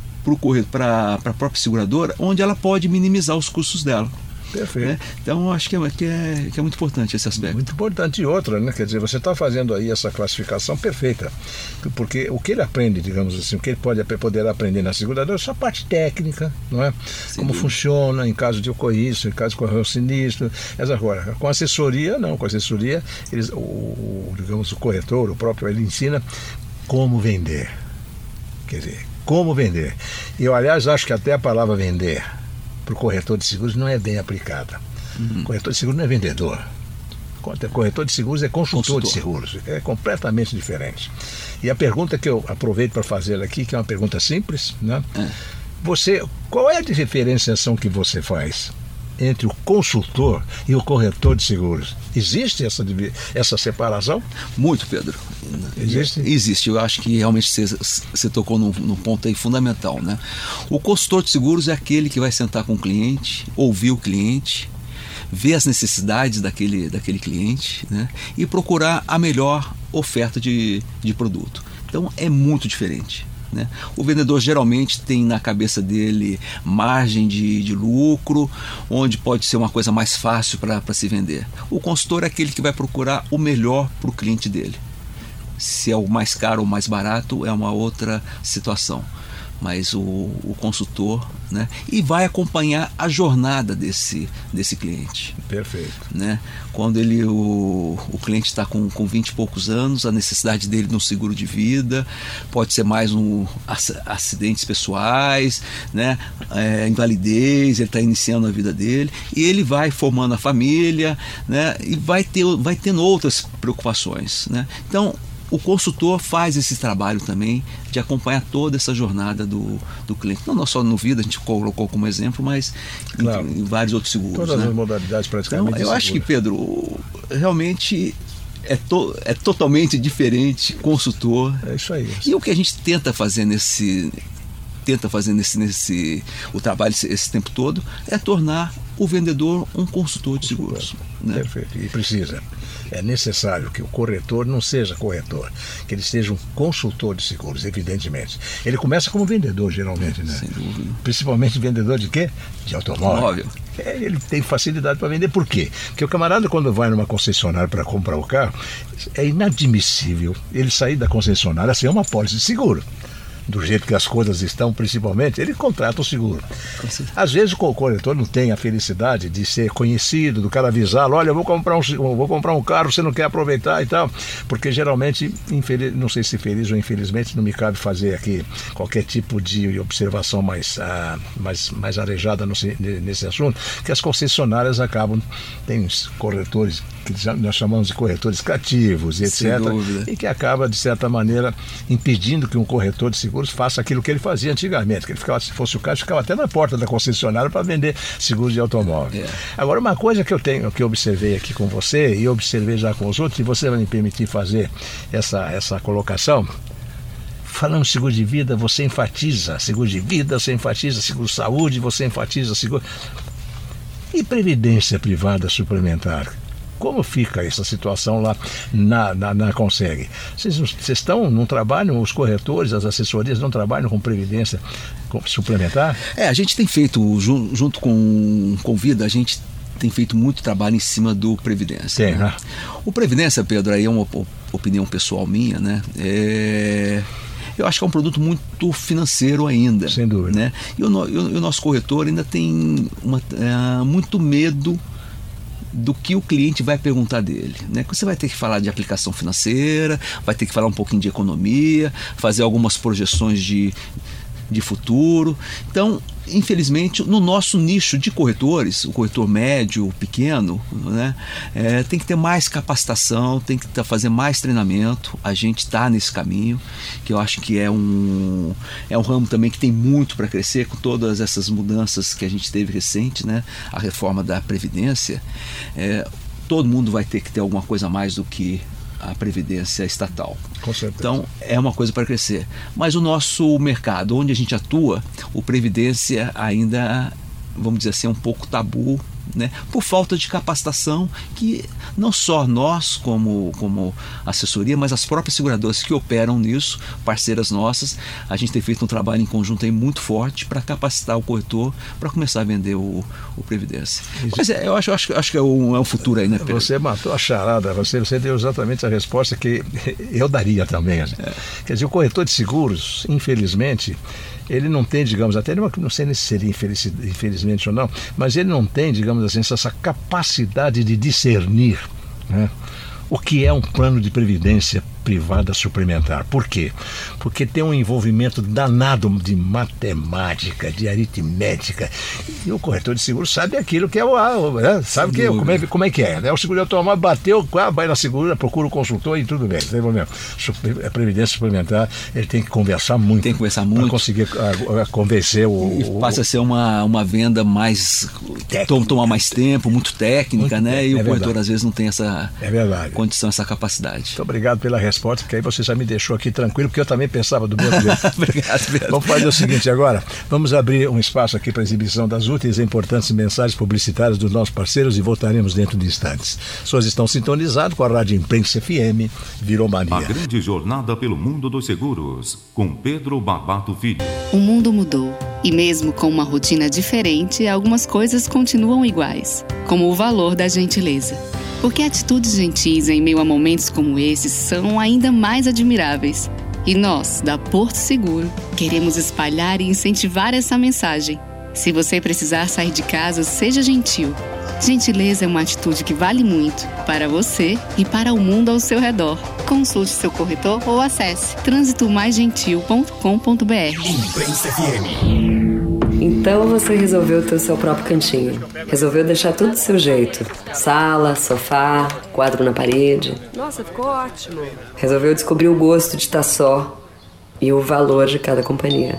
para a própria seguradora, onde ela pode minimizar os custos dela. Perfeito. Né? Então, acho que é, que, é, que é muito importante esse aspecto. Muito importante. E outra, né? Quer dizer, você está fazendo aí essa classificação perfeita, porque o que ele aprende, digamos assim, o que ele pode poder aprender na seguradora é só a parte técnica, não é? Sim. Como funciona em caso de ocorrência, em caso de ocorrer um sinistro. Mas agora, com assessoria, não. Com assessoria, eles, o, o, digamos, o corretor, o próprio, ele ensina como vender. Quer dizer, como vender. E eu, aliás, acho que até a palavra vender para o corretor de seguros não é bem aplicada. Uhum. Corretor de seguros não é vendedor. Corretor de seguros é consultor, consultor de seguros. É completamente diferente. E a pergunta que eu aproveito para fazer aqui, que é uma pergunta simples, né? É. Você, qual é a diferenciação que você faz entre o consultor e o corretor de seguros? Existe essa, essa separação? Muito, Pedro. Existe? Existe. Eu acho que realmente você, você tocou num, num ponto aí fundamental, né? O consultor de seguros é aquele que vai sentar com o cliente, ouvir o cliente, ver as necessidades daquele, daquele cliente, né? E procurar a melhor oferta de, de produto. Então é muito diferente. Né? O vendedor geralmente tem na cabeça dele margem de, de lucro, onde pode ser uma coisa mais fácil para se vender. O consultor é aquele que vai procurar o melhor para o cliente dele. Se é o mais caro ou mais barato é uma outra situação. Mas o, o consultor, né? E vai acompanhar a jornada desse, desse cliente. Perfeito. Né? Quando ele, o, o cliente está com, com vinte e poucos anos, a necessidade dele no seguro de vida, pode ser mais um acidentes pessoais, né? É, invalidez, ele está iniciando a vida dele, e ele vai formando a família, né? E vai, ter, vai tendo outras preocupações. Né? Então, o consultor faz esse trabalho também de acompanhar toda essa jornada do, do cliente. Não só no Vida, a gente colocou como exemplo, mas claro, em, em vários outros seguros. Todas, né? As modalidades praticamente. Então, eu acho que, Pedro, realmente é, to, é totalmente diferente consultor. É isso aí. E o que a gente tenta fazer nesse... tenta fazer nesse, nesse o trabalho esse, esse tempo todo é tornar o vendedor um consultor de seguros. Né? Perfeito. E precisa. É necessário que o corretor não seja corretor, que ele seja um consultor de seguros, evidentemente. Ele começa como vendedor, geralmente, né? Sem dúvida. Principalmente vendedor de quê? De automóvel. automóvel. É, ele tem facilidade para vender. Por quê? Porque o camarada, quando vai numa concessionária para comprar o carro, é inadmissível ele sair da concessionária sem uma pólice de seguro. Do jeito que as coisas estão, principalmente, ele contrata o seguro. Às vezes o corretor não tem a felicidade de ser conhecido, do cara avisá-lo, olha, eu vou comprar um, vou comprar um carro, você não quer aproveitar e tal, porque geralmente, infeliz, não sei se feliz ou infelizmente, não me cabe fazer aqui qualquer tipo de observação mais, ah, mais, mais arejada no, nesse assunto, que as concessionárias acabam, tem os corretores que nós chamamos de corretores cativos, etcétera, e que acaba, de certa maneira, impedindo que um corretor de seguros faça aquilo que ele fazia antigamente, que ele ficava, se fosse o caso, ficava até na porta da concessionária para vender seguros de automóvel. É. Agora, uma coisa que eu tenho, que eu observei aqui com você, e observei já com os outros, e você vai me permitir fazer essa, essa colocação. Falando em seguro de vida, você enfatiza seguro de vida, você enfatiza seguro de saúde, você enfatiza seguro... E previdência privada suplementar? Como fica essa situação lá na, na, na Consegue? Vocês, vocês estão, não trabalham, os corretores, as assessorias não trabalham com previdência suplementar? É, a gente tem feito, junto com, com Vida, a gente tem feito muito trabalho em cima do Previdência. Tem, né? Né? O Previdência, Pedro, aí é uma opinião pessoal minha, né? É... Eu acho que é um produto muito financeiro ainda. Sem dúvida. Né? E, o, e o nosso corretor ainda tem uma, é, muito medo do que o cliente vai perguntar dele, né? Você vai ter que falar de aplicação financeira, vai ter que falar um pouquinho de economia, fazer algumas projeções de, de futuro. Então, infelizmente, no nosso nicho de corretores, o corretor médio, pequeno, né, é, tem que ter mais capacitação, tem que tá, fazer mais treinamento. A gente está nesse caminho, que eu acho que é um, é um ramo também que tem muito para crescer, com todas essas mudanças que a gente teve recente, né, a reforma da Previdência. É, todo mundo vai ter que ter alguma coisa a mais do que a previdência estatal. Com certeza. Então, é uma coisa para crescer. Mas o nosso mercado, onde a gente atua, o previdência ainda, vamos dizer assim, é um pouco tabu, né? Por falta de capacitação, que não só nós como, como assessoria, mas as próprias seguradoras que operam nisso, parceiras nossas, a gente tem feito um trabalho em conjunto aí muito forte para capacitar o corretor para começar a vender o, o Previdência. Isso. Mas é, eu acho, acho, acho que é um, é um futuro aí, né, Pedro? Você matou a charada, você, você deu exatamente a resposta que eu daria também. É. Quer dizer, o corretor de seguros, infelizmente, ele não tem, digamos, até não sei se seria infeliz, infelizmente ou não, mas ele não tem, digamos assim, essa capacidade de discernir, né, o que é um plano de previdência privada suplementar. Por quê? Porque tem um envolvimento danado de matemática, de aritmética, e o corretor de seguro sabe aquilo que é o, né? sabe que, como, é, como é que é, né? O seguro automóvel bateu, vai na segura, procura o consultor e tudo bem, não tem problema. A previdência suplementar, ele tem que conversar muito. Tem que conversar muito. Para conseguir a, a convencer o... E passa a ser uma, uma venda mais... Técnica. Tomar mais tempo, muito técnica, muito né? Técnica, e o é corretor verdade. Às vezes não tem essa é condição, essa capacidade. Muito obrigado pela resposta. Porque aí você já me deixou aqui tranquilo, porque eu também pensava do mesmo jeito. Obrigado, Pedro. Vamos fazer o seguinte agora, vamos abrir um espaço aqui para a exibição das úteis e importantes mensagens publicitárias dos nossos parceiros e voltaremos dentro de instantes. Vocês estão sintonizados com a Rádio Imprensa F M, virou mania. A grande jornada pelo mundo dos seguros, com Pedro Barbato Filho. O mundo mudou, e mesmo com uma rotina diferente, algumas coisas continuam iguais, como o valor da gentileza. Porque atitudes gentis em meio a momentos como esses são ainda mais admiráveis. E nós, da Porto Seguro, queremos espalhar e incentivar essa mensagem. Se você precisar sair de casa, seja gentil. Gentileza é uma atitude que vale muito para você e para o mundo ao seu redor. Consulte seu corretor ou acesse trânsito mais gentil ponto com ponto b r. Imprensa F M. Então você resolveu ter o seu próprio cantinho. Resolveu deixar tudo do seu jeito. Sala, sofá, quadro na parede. Nossa, ficou ótimo. Resolveu descobrir o gosto de estar só e o valor de cada companhia.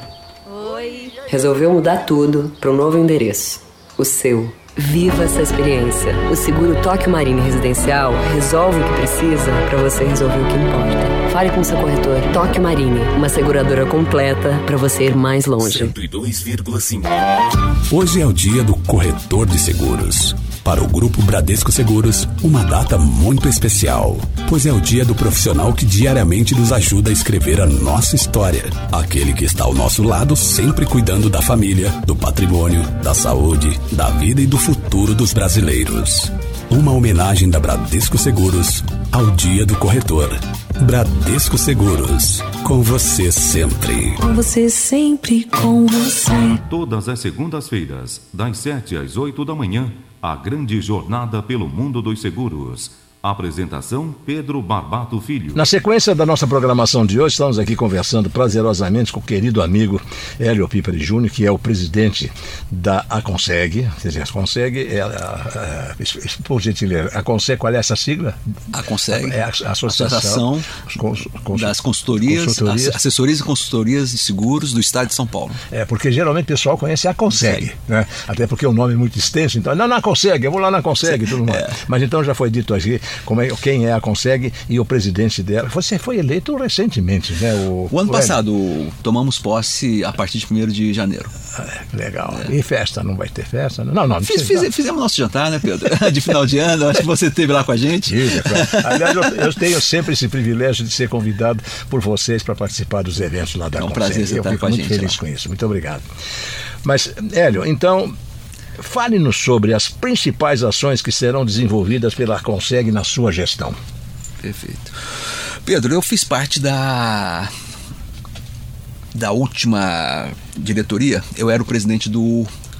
Oi. Resolveu mudar tudo para um novo endereço. O seu. Viva essa experiência. O seguro Tóquio Marine Residencial resolve o que precisa para você resolver o que importa. Fale com seu corretor. Tóquio Marine, uma seguradora completa para você ir mais longe. cento e dois vírgula cinco. Hoje é o dia do corretor de seguros. Para o Grupo Bradesco Seguros, uma data muito especial, pois é o dia do profissional que diariamente nos ajuda a escrever a nossa história. Aquele que está ao nosso lado, sempre cuidando da família, do patrimônio, da saúde, da vida e do futuro dos brasileiros. Uma homenagem da Bradesco Seguros ao Dia do Corretor. Bradesco Seguros, com você sempre. Com você sempre, com você. Todas as segundas-feiras, das sete às oito da manhã, a grande jornada pelo mundo dos seguros. Apresentação Pedro Barbato Filho. Na sequência da nossa programação de hoje, estamos aqui conversando prazerosamente com o querido amigo Hélio Pipari Júnior, que é o presidente da Aconseg. Quer dizer, a Aconseg é a, a, a, por gentileza, a Aconseg, qual é essa sigla? A Aconseg é a Associação, Associação cons, das consultorias, consultorias, assessorias e consultorias de seguros do Estado de São Paulo. É, porque geralmente o pessoal conhece a Aconseg, né? Até porque o nome é muito extenso, então, não, na Aconseg, eu vou lá na Aconseg, tudo mais. É. Mas então já foi dito aqui como é, quem é a Aconseg e o presidente dela. Você foi eleito recentemente, né? O, o ano o passado, Hélio. Tomamos posse a partir de primeiro de janeiro. Ah, legal. É. E festa? Não vai ter festa? Não, não. não Fiz, fiz, fizemos nosso jantar, né, Pedro? De final de ano, acho que você esteve lá com a gente. Sim, é claro. Aliás, eu, eu tenho sempre esse privilégio de ser convidado por vocês para participar dos eventos lá da Aconseg. É um prazer você estar com a gente. Eu fico muito feliz lá. com isso. Muito obrigado. Mas, Hélio, então... fale-nos sobre as principais ações que serão desenvolvidas pela Aconseg na sua gestão. Perfeito. Pedro, eu fiz parte da da última diretoria. Eu era o presidente do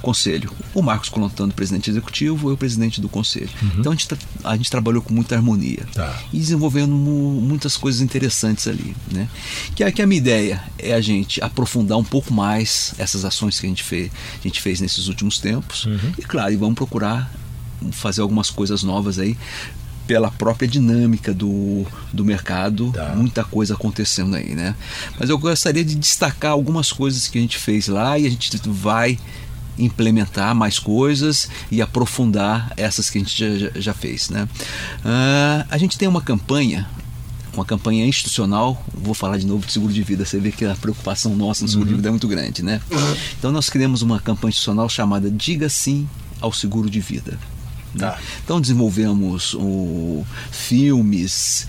conselho. O Marcos Colantano, presidente executivo, eu o presidente do conselho. Uhum. Então a gente, tra- a gente trabalhou com muita harmonia. Tá. E desenvolvendo mu- muitas coisas interessantes ali, né? Que, a- que a minha ideia é a gente aprofundar um pouco mais essas ações que a gente fez, a gente fez nesses últimos tempos. Uhum. E claro, e vamos procurar fazer algumas coisas novas aí pela própria dinâmica do, do mercado, Tá. muita coisa acontecendo aí, né? Mas eu gostaria de destacar algumas coisas que a gente fez lá e a gente vai implementar mais coisas e aprofundar essas que a gente já, já, já fez, né? Ah, a gente tem uma campanha, uma campanha institucional, vou falar de novo de seguro de vida, você vê que a preocupação nossa no seguro Uhum. de vida é muito grande, né? Uhum. Então nós criamos uma campanha institucional chamada Diga Sim ao Seguro de Vida. Tá. Então desenvolvemos o, filmes,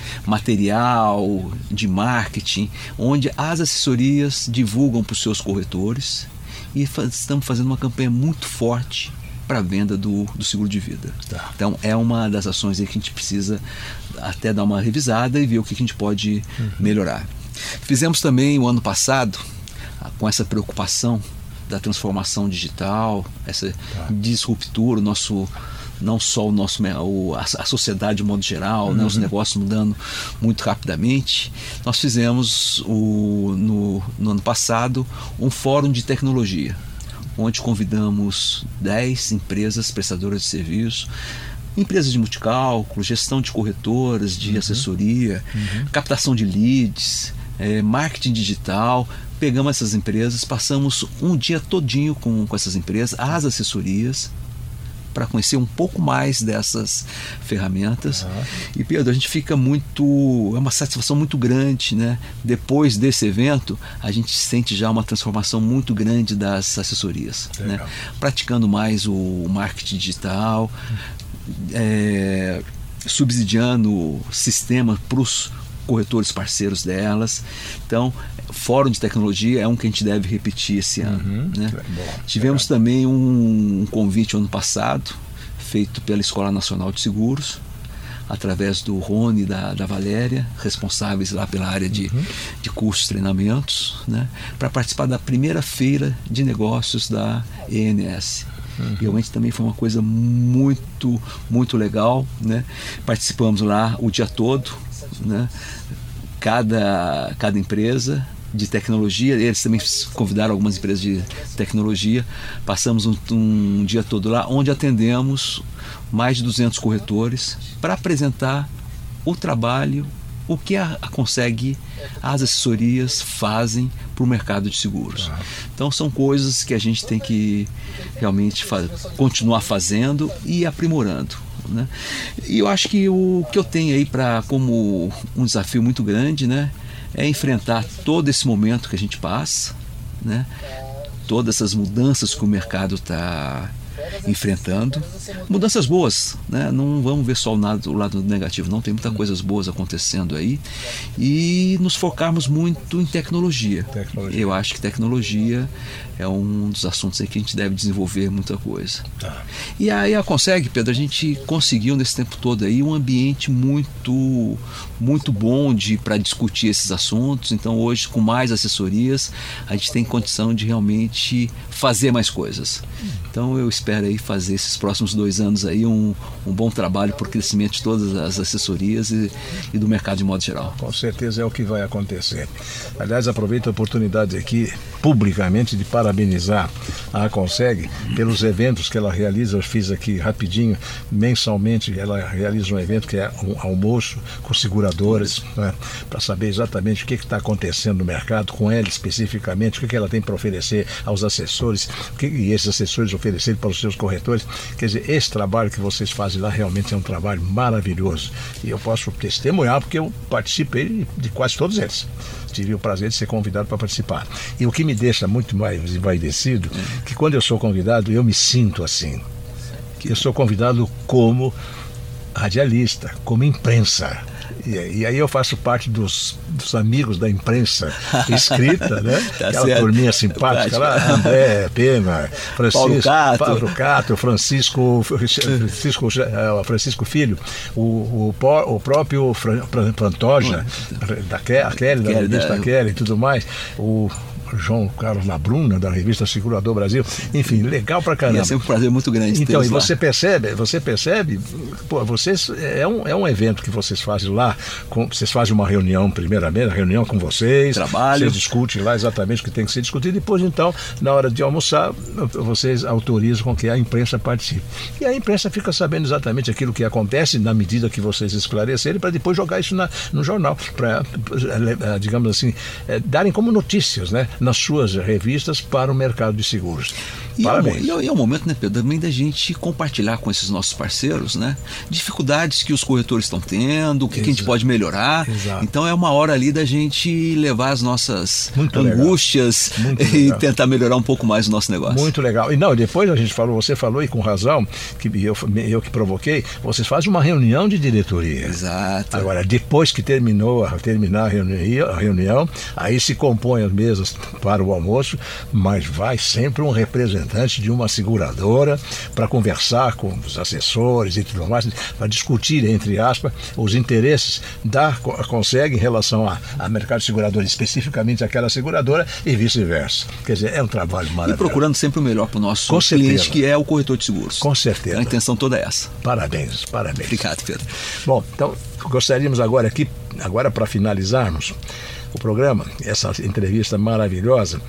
material de marketing, onde as assessorias divulgam para os seus corretores e faz, estamos fazendo uma campanha muito forte para a venda do, do seguro de vida. Tá. Então é uma das ações aí que a gente precisa até dar uma revisada e ver o que a gente pode uhum. melhorar. Fizemos também o ano passado, com essa preocupação da transformação digital, essa tá. disruptura, o nosso... não só o nosso, o, a, a sociedade de modo geral, uhum. né, os negócios mudando muito rapidamente. Nós fizemos o, no, no ano passado um fórum de tecnologia, onde convidamos dez empresas prestadoras de serviço, empresas de multicálculo, gestão de corretoras, de uhum. assessoria, uhum. captação de leads, é, marketing digital. Pegamos essas empresas, passamos um dia todinho com, com essas empresas, as assessorias, para conhecer um pouco mais dessas ferramentas. Uhum. E Pedro, a gente fica muito, é uma satisfação muito grande, né? Depois desse evento, a gente sente já uma transformação muito grande das assessorias, né? Praticando mais o marketing digital, uhum. é, subsidiando sistema para os corretores parceiros delas. Então, fórum de tecnologia é um que a gente deve repetir esse ano. Uhum, né? Bom, Tivemos é. também um, um convite ano passado, feito pela Escola Nacional de Seguros, através do Rony e da, da Valéria, responsáveis lá pela área de, uhum. de cursos e treinamentos, né? Para participar da primeira feira de negócios da E N S. Uhum. Realmente também foi uma coisa muito, muito legal, né? Participamos lá o dia todo, né? Cada, cada empresa de tecnologia, eles também convidaram algumas empresas de tecnologia. Passamos um, um dia todo lá, onde atendemos mais de duzentos corretores para apresentar o trabalho, o que a, a Consegue, as assessorias fazem para o mercado de seguros. Então são coisas que a gente tem que realmente fa- continuar fazendo e aprimorando, né? E eu acho que o que eu tenho aí para como um desafio muito grande, né, é enfrentar todo esse momento que a gente passa, né, todas essas mudanças que o mercado está enfrentando, mudanças boas, né? Não vamos ver só o lado, o lado negativo, não, tem muitas coisas boas acontecendo aí, e nos focarmos muito em tecnologia. tecnologia. Eu acho que tecnologia é um dos assuntos aí que a gente deve desenvolver muita coisa. Tá. E aí a Consegue, Pedro, a gente conseguiu nesse tempo todo aí um ambiente muito, muito bom de, para discutir esses assuntos. Então hoje, com mais assessorias, a gente tem condição de realmente fazer mais coisas. Então eu espero aí fazer esses próximos dois anos aí um, um bom trabalho para o crescimento de todas as assessorias e, e do mercado de modo geral. Com certeza é o que vai acontecer. Aliás, aproveito a oportunidade aqui publicamente de parabenizar a Consegue pelos eventos que ela realiza. Eu fiz aqui rapidinho, mensalmente ela realiza um evento que é um almoço com seguradoras, né, para saber exatamente o que está acontecendo no mercado com ela especificamente, o que, que ela tem para oferecer aos assessores, o que, e esses assessores oferecerem para os seus corretores. Quer dizer, esse trabalho que vocês fazem lá realmente é um trabalho maravilhoso, e eu posso testemunhar porque eu participei de quase todos eles. Tive o prazer de ser convidado para participar. E o que me deixa muito mais envaidecido, é que quando eu sou convidado, eu me sinto assim. Eu sou convidado como radialista, como imprensa. E, e aí eu faço parte dos, dos amigos da imprensa escrita, né? Tá, aquela certo. Turminha simpática lá, André Pena, Francisco Cato, Paulo Cato, Francisco, Francisco, Francisco Filho, o, o, o próprio Pantoja, da Kelly, da revista Kelly e tudo mais, o João Carlos Labruna, da revista Segurador Brasil. Enfim, legal pra caramba. É sempre um prazer muito grande. Então, e você lá. percebe, você percebe, pô, vocês, é um, é um evento que vocês fazem lá, com, vocês fazem uma reunião, primeiramente, a reunião com vocês, trabalho. Vocês discutem lá exatamente o que tem que ser discutido, depois, então, na hora de almoçar, vocês autorizam com que a imprensa participe. E a imprensa fica sabendo exatamente aquilo que acontece, na medida que vocês esclarecerem, para depois jogar isso na, no jornal, para, digamos assim, é, darem como notícias, né, nas suas revistas para o mercado de seguros. E Parabéns. É um, e é um momento, né, Pedro, também da gente compartilhar com esses nossos parceiros, né, dificuldades que os corretores estão tendo, o que, que a gente pode melhorar. Exato. Então é uma hora ali da gente levar as nossas Muito angústias e tentar melhorar um pouco mais o nosso negócio. Muito legal. E não, depois a gente falou, você falou e com razão, que eu, eu que provoquei, vocês fazem uma reunião de diretoria. Exato. Agora, depois que terminou, terminar a reunião, a reunião, aí se compõem as mesas para o almoço, mas vai sempre um representante de uma seguradora para conversar com os assessores e tudo mais, para discutir, entre aspas, os interesses da Conseg em relação a, a mercado segurador, especificamente aquela seguradora e vice-versa. Quer dizer, é um trabalho maravilhoso. E procurando sempre o melhor para o nosso com cliente, certeza. Que é o corretor de seguros. Com certeza. Então, a intenção toda é essa. Parabéns, parabéns. Obrigado, Pedro. Bom, então, gostaríamos agora aqui, agora para finalizarmos o programa, essa entrevista maravilhosa,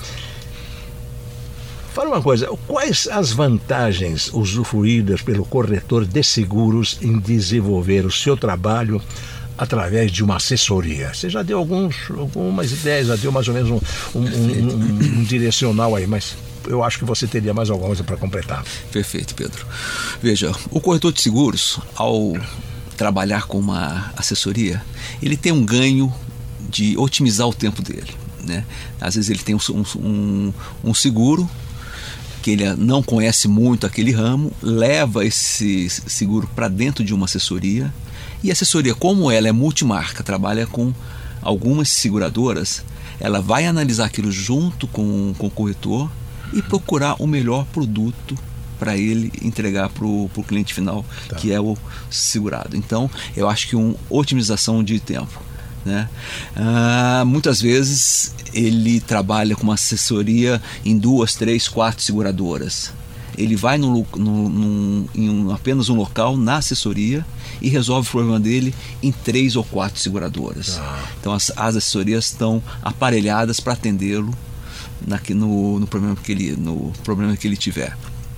fala uma coisa, quais as vantagens usufruídas pelo corretor de seguros em desenvolver o seu trabalho através de uma assessoria? Você já deu alguns, algumas ideias, já deu mais ou menos um, um, um, um, um direcional aí, mas eu acho que você teria mais alguma coisa para completar. Perfeito, Pedro. Veja, o corretor de seguros, ao trabalhar com uma assessoria, ele tem um ganho de otimizar o tempo dele, né? Às vezes ele tem um, um, um seguro que ele não conhece muito aquele ramo, leva esse seguro para dentro de uma assessoria, e a assessoria, como ela é multimarca, trabalha com algumas seguradoras, ela vai analisar aquilo junto com, com o corretor e procurar o melhor produto para ele entregar para o cliente final, tá. Que é o segurado. Então, eu acho que uma otimização de tempo, né? Ah, muitas vezes ele trabalha com uma assessoria em duas, três, quatro seguradoras. Ele vai no, no, no, em um, apenas um local, na assessoria, e resolve o problema dele em três ou quatro seguradoras. Ah. Então as, as assessorias estão aparelhadas para atendê-lo na, no, no, problema que ele, no problema que ele tiver.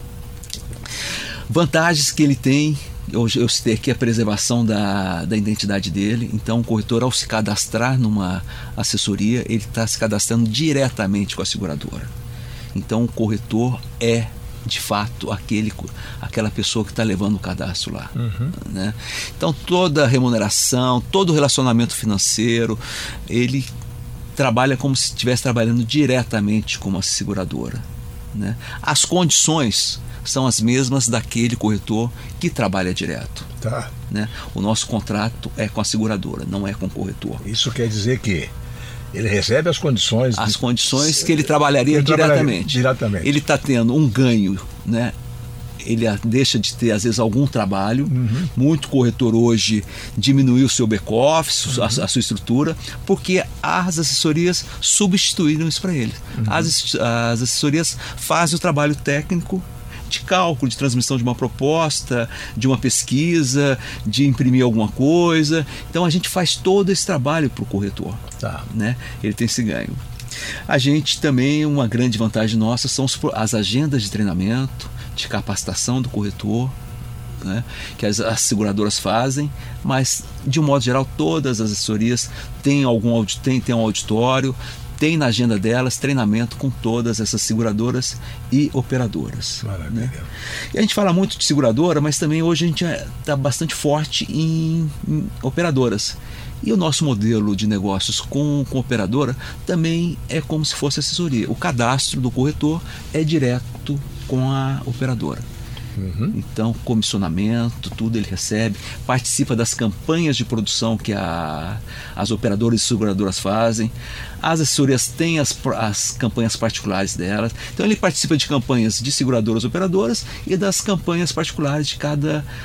Vantagens que ele tem, eu, eu citei aqui a preservação da, da identidade dele. Então o corretor, ao se cadastrar numa assessoria, ele está se cadastrando diretamente com a seguradora. Então o corretor é de fato aquele, aquela pessoa que está levando o cadastro lá, uhum. né? Então toda a remuneração, todo o relacionamento financeiro, ele trabalha como se estivesse trabalhando diretamente com uma seguradora, né? As condições são as mesmas daquele corretor que trabalha direto, tá. né? O nosso contrato é com a seguradora, não é com o corretor. Isso quer dizer que ele recebe as condições... As de... condições que ele trabalharia ele diretamente. diretamente. Ele está tendo um ganho, né? Ele deixa de ter, às vezes, algum trabalho. Uhum. Muito corretor hoje diminuiu o seu back-office, uhum. a, a sua estrutura, porque as assessorias substituíram isso para ele. Uhum. As, as assessorias fazem o trabalho técnico de cálculo, de transmissão de uma proposta, de uma pesquisa, de imprimir alguma coisa. Então a gente faz todo esse trabalho para o corretor, tá. né? Ele tem esse ganho. A gente também, uma grande vantagem nossa são as agendas de treinamento, de capacitação do corretor, né? Que as, as seguradoras fazem, mas de um modo geral todas as assessorias têm, algum, têm, têm um auditório, tem na agenda delas treinamento com todas essas seguradoras e operadoras. Maravilha. Né? E a gente fala muito de seguradora, mas também hoje a gente está bastante forte em, em operadoras. E o nosso modelo de negócios com, com operadora também é como se fosse assessoria. O cadastro do corretor é direto com a operadora. Uhum. Então, comissionamento, tudo ele recebe, participa das campanhas de produção que a, as operadoras e seguradoras fazem. As assessorias têm as, as campanhas particulares delas. Então, ele participa de campanhas de seguradoras e operadoras e das campanhas particulares de cada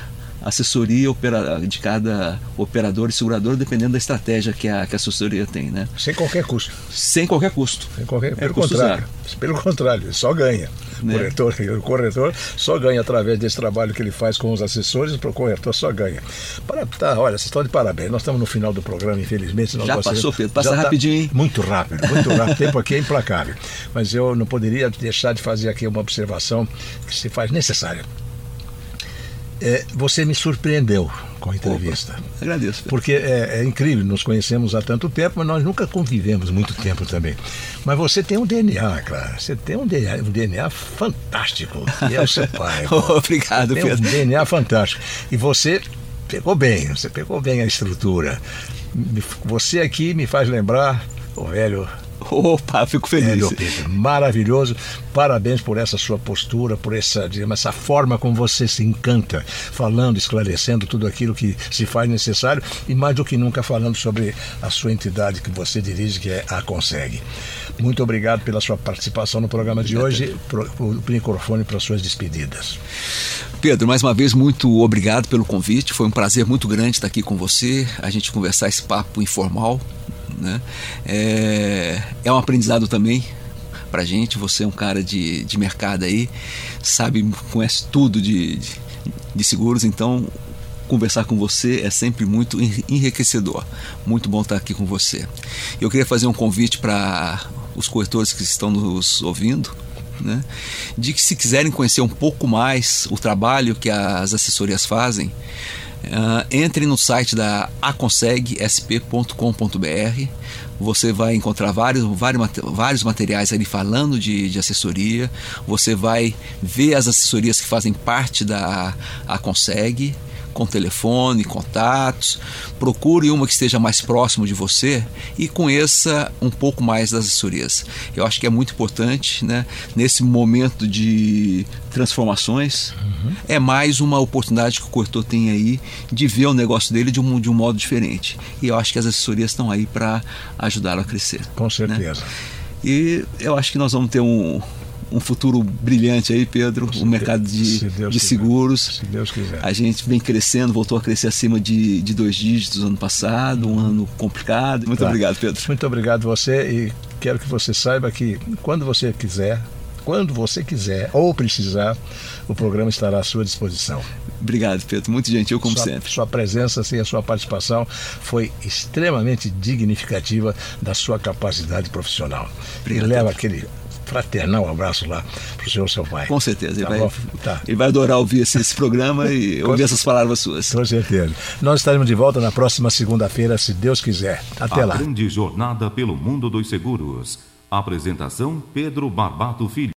assessoria opera, de cada operador e segurador, dependendo da estratégia que a, que a assessoria tem, né? Sem qualquer custo. Sem qualquer custo. Sem qualquer, é pelo contrário. Zero. Pelo contrário, só ganha. Né? O, corretor, o corretor só ganha através desse trabalho que ele faz com os assessores, o corretor só ganha. Para, tá, olha, vocês estão de parabéns. Nós estamos no final do programa, infelizmente. Já passou, Pedro. Passa já rapidinho. Tá muito rápido, muito rápido. O tempo aqui é implacável. Mas eu não poderia deixar de fazer aqui uma observação que se faz necessária. É, você me surpreendeu com a entrevista. Opa, agradeço. Pedro. Porque é, é incrível, nos conhecemos há tanto tempo, mas nós nunca convivemos muito tempo também. Mas você tem um D N A, cara. Você tem um D N A, um D N A fantástico, que é o seu pai. Obrigado, tem Pedro. Um D N A fantástico. E você pegou bem, você pegou bem a estrutura. Você aqui me faz lembrar o velho... Opa, fico feliz. É, Pedro, maravilhoso. Parabéns por essa sua postura, por essa, digamos, essa forma como você se encanta, falando, esclarecendo tudo aquilo que se faz necessário e mais do que nunca falando sobre a sua entidade que você dirige, que é a Consegue. Muito obrigado pela sua participação no programa de hoje. O microfone para suas despedidas. Pedro, mais uma vez, muito obrigado pelo convite. Foi um prazer muito grande estar aqui com você, a gente conversar esse papo informal. Né? É, é um aprendizado também pra gente. Você é um cara de, de mercado aí, sabe, conhece tudo de, de, de seguros, então conversar com você é sempre muito enriquecedor. Muito bom estar aqui com você. Eu queria fazer um convite para os corretores que estão nos ouvindo, né? De que, se quiserem conhecer um pouco mais o trabalho que as assessorias fazem, Uh, entre no site da aconseg s p ponto com ponto b r. Você vai encontrar vários, vários, vários materiais ali falando de, de assessoria. Você vai ver as assessorias que fazem parte da Aconseg, com telefone, contatos. Procure uma que esteja mais próximo de você e conheça um pouco mais das assessorias. Eu acho que é muito importante, né, nesse momento de transformações. Uhum. É mais uma oportunidade que o corretor tem aí de ver o negócio dele de um, de um modo diferente. E eu acho que as assessorias estão aí para ajudá-lo a crescer. Com certeza. Né? E eu acho que nós vamos ter um... um futuro brilhante aí, Pedro, o mercado de, de seguros. Se Deus quiser. A gente vem crescendo, voltou a crescer acima de, de dois dígitos no ano passado, um ano complicado. Muito tá. obrigado, Pedro. Muito obrigado você, e quero que você saiba que quando você quiser, quando você quiser ou precisar, o programa estará à sua disposição. Obrigado, Pedro. Muito gentil, como sua, sempre. Sua presença, assim, a sua participação foi extremamente dignificativa da sua capacidade profissional. Obrigado, e leva Pedro. Aquele fraternal abraço lá pro senhor, seu pai. Com certeza, tá ele, vai, tá. ele vai adorar ouvir esse, esse programa e ouvir essas palavras suas. Com certeza. Nós estaremos de volta na próxima segunda-feira, se Deus quiser. Até A lá. Grande Jornada pelo Mundo dos Seguros. Apresentação: Pedro Barbato Filho.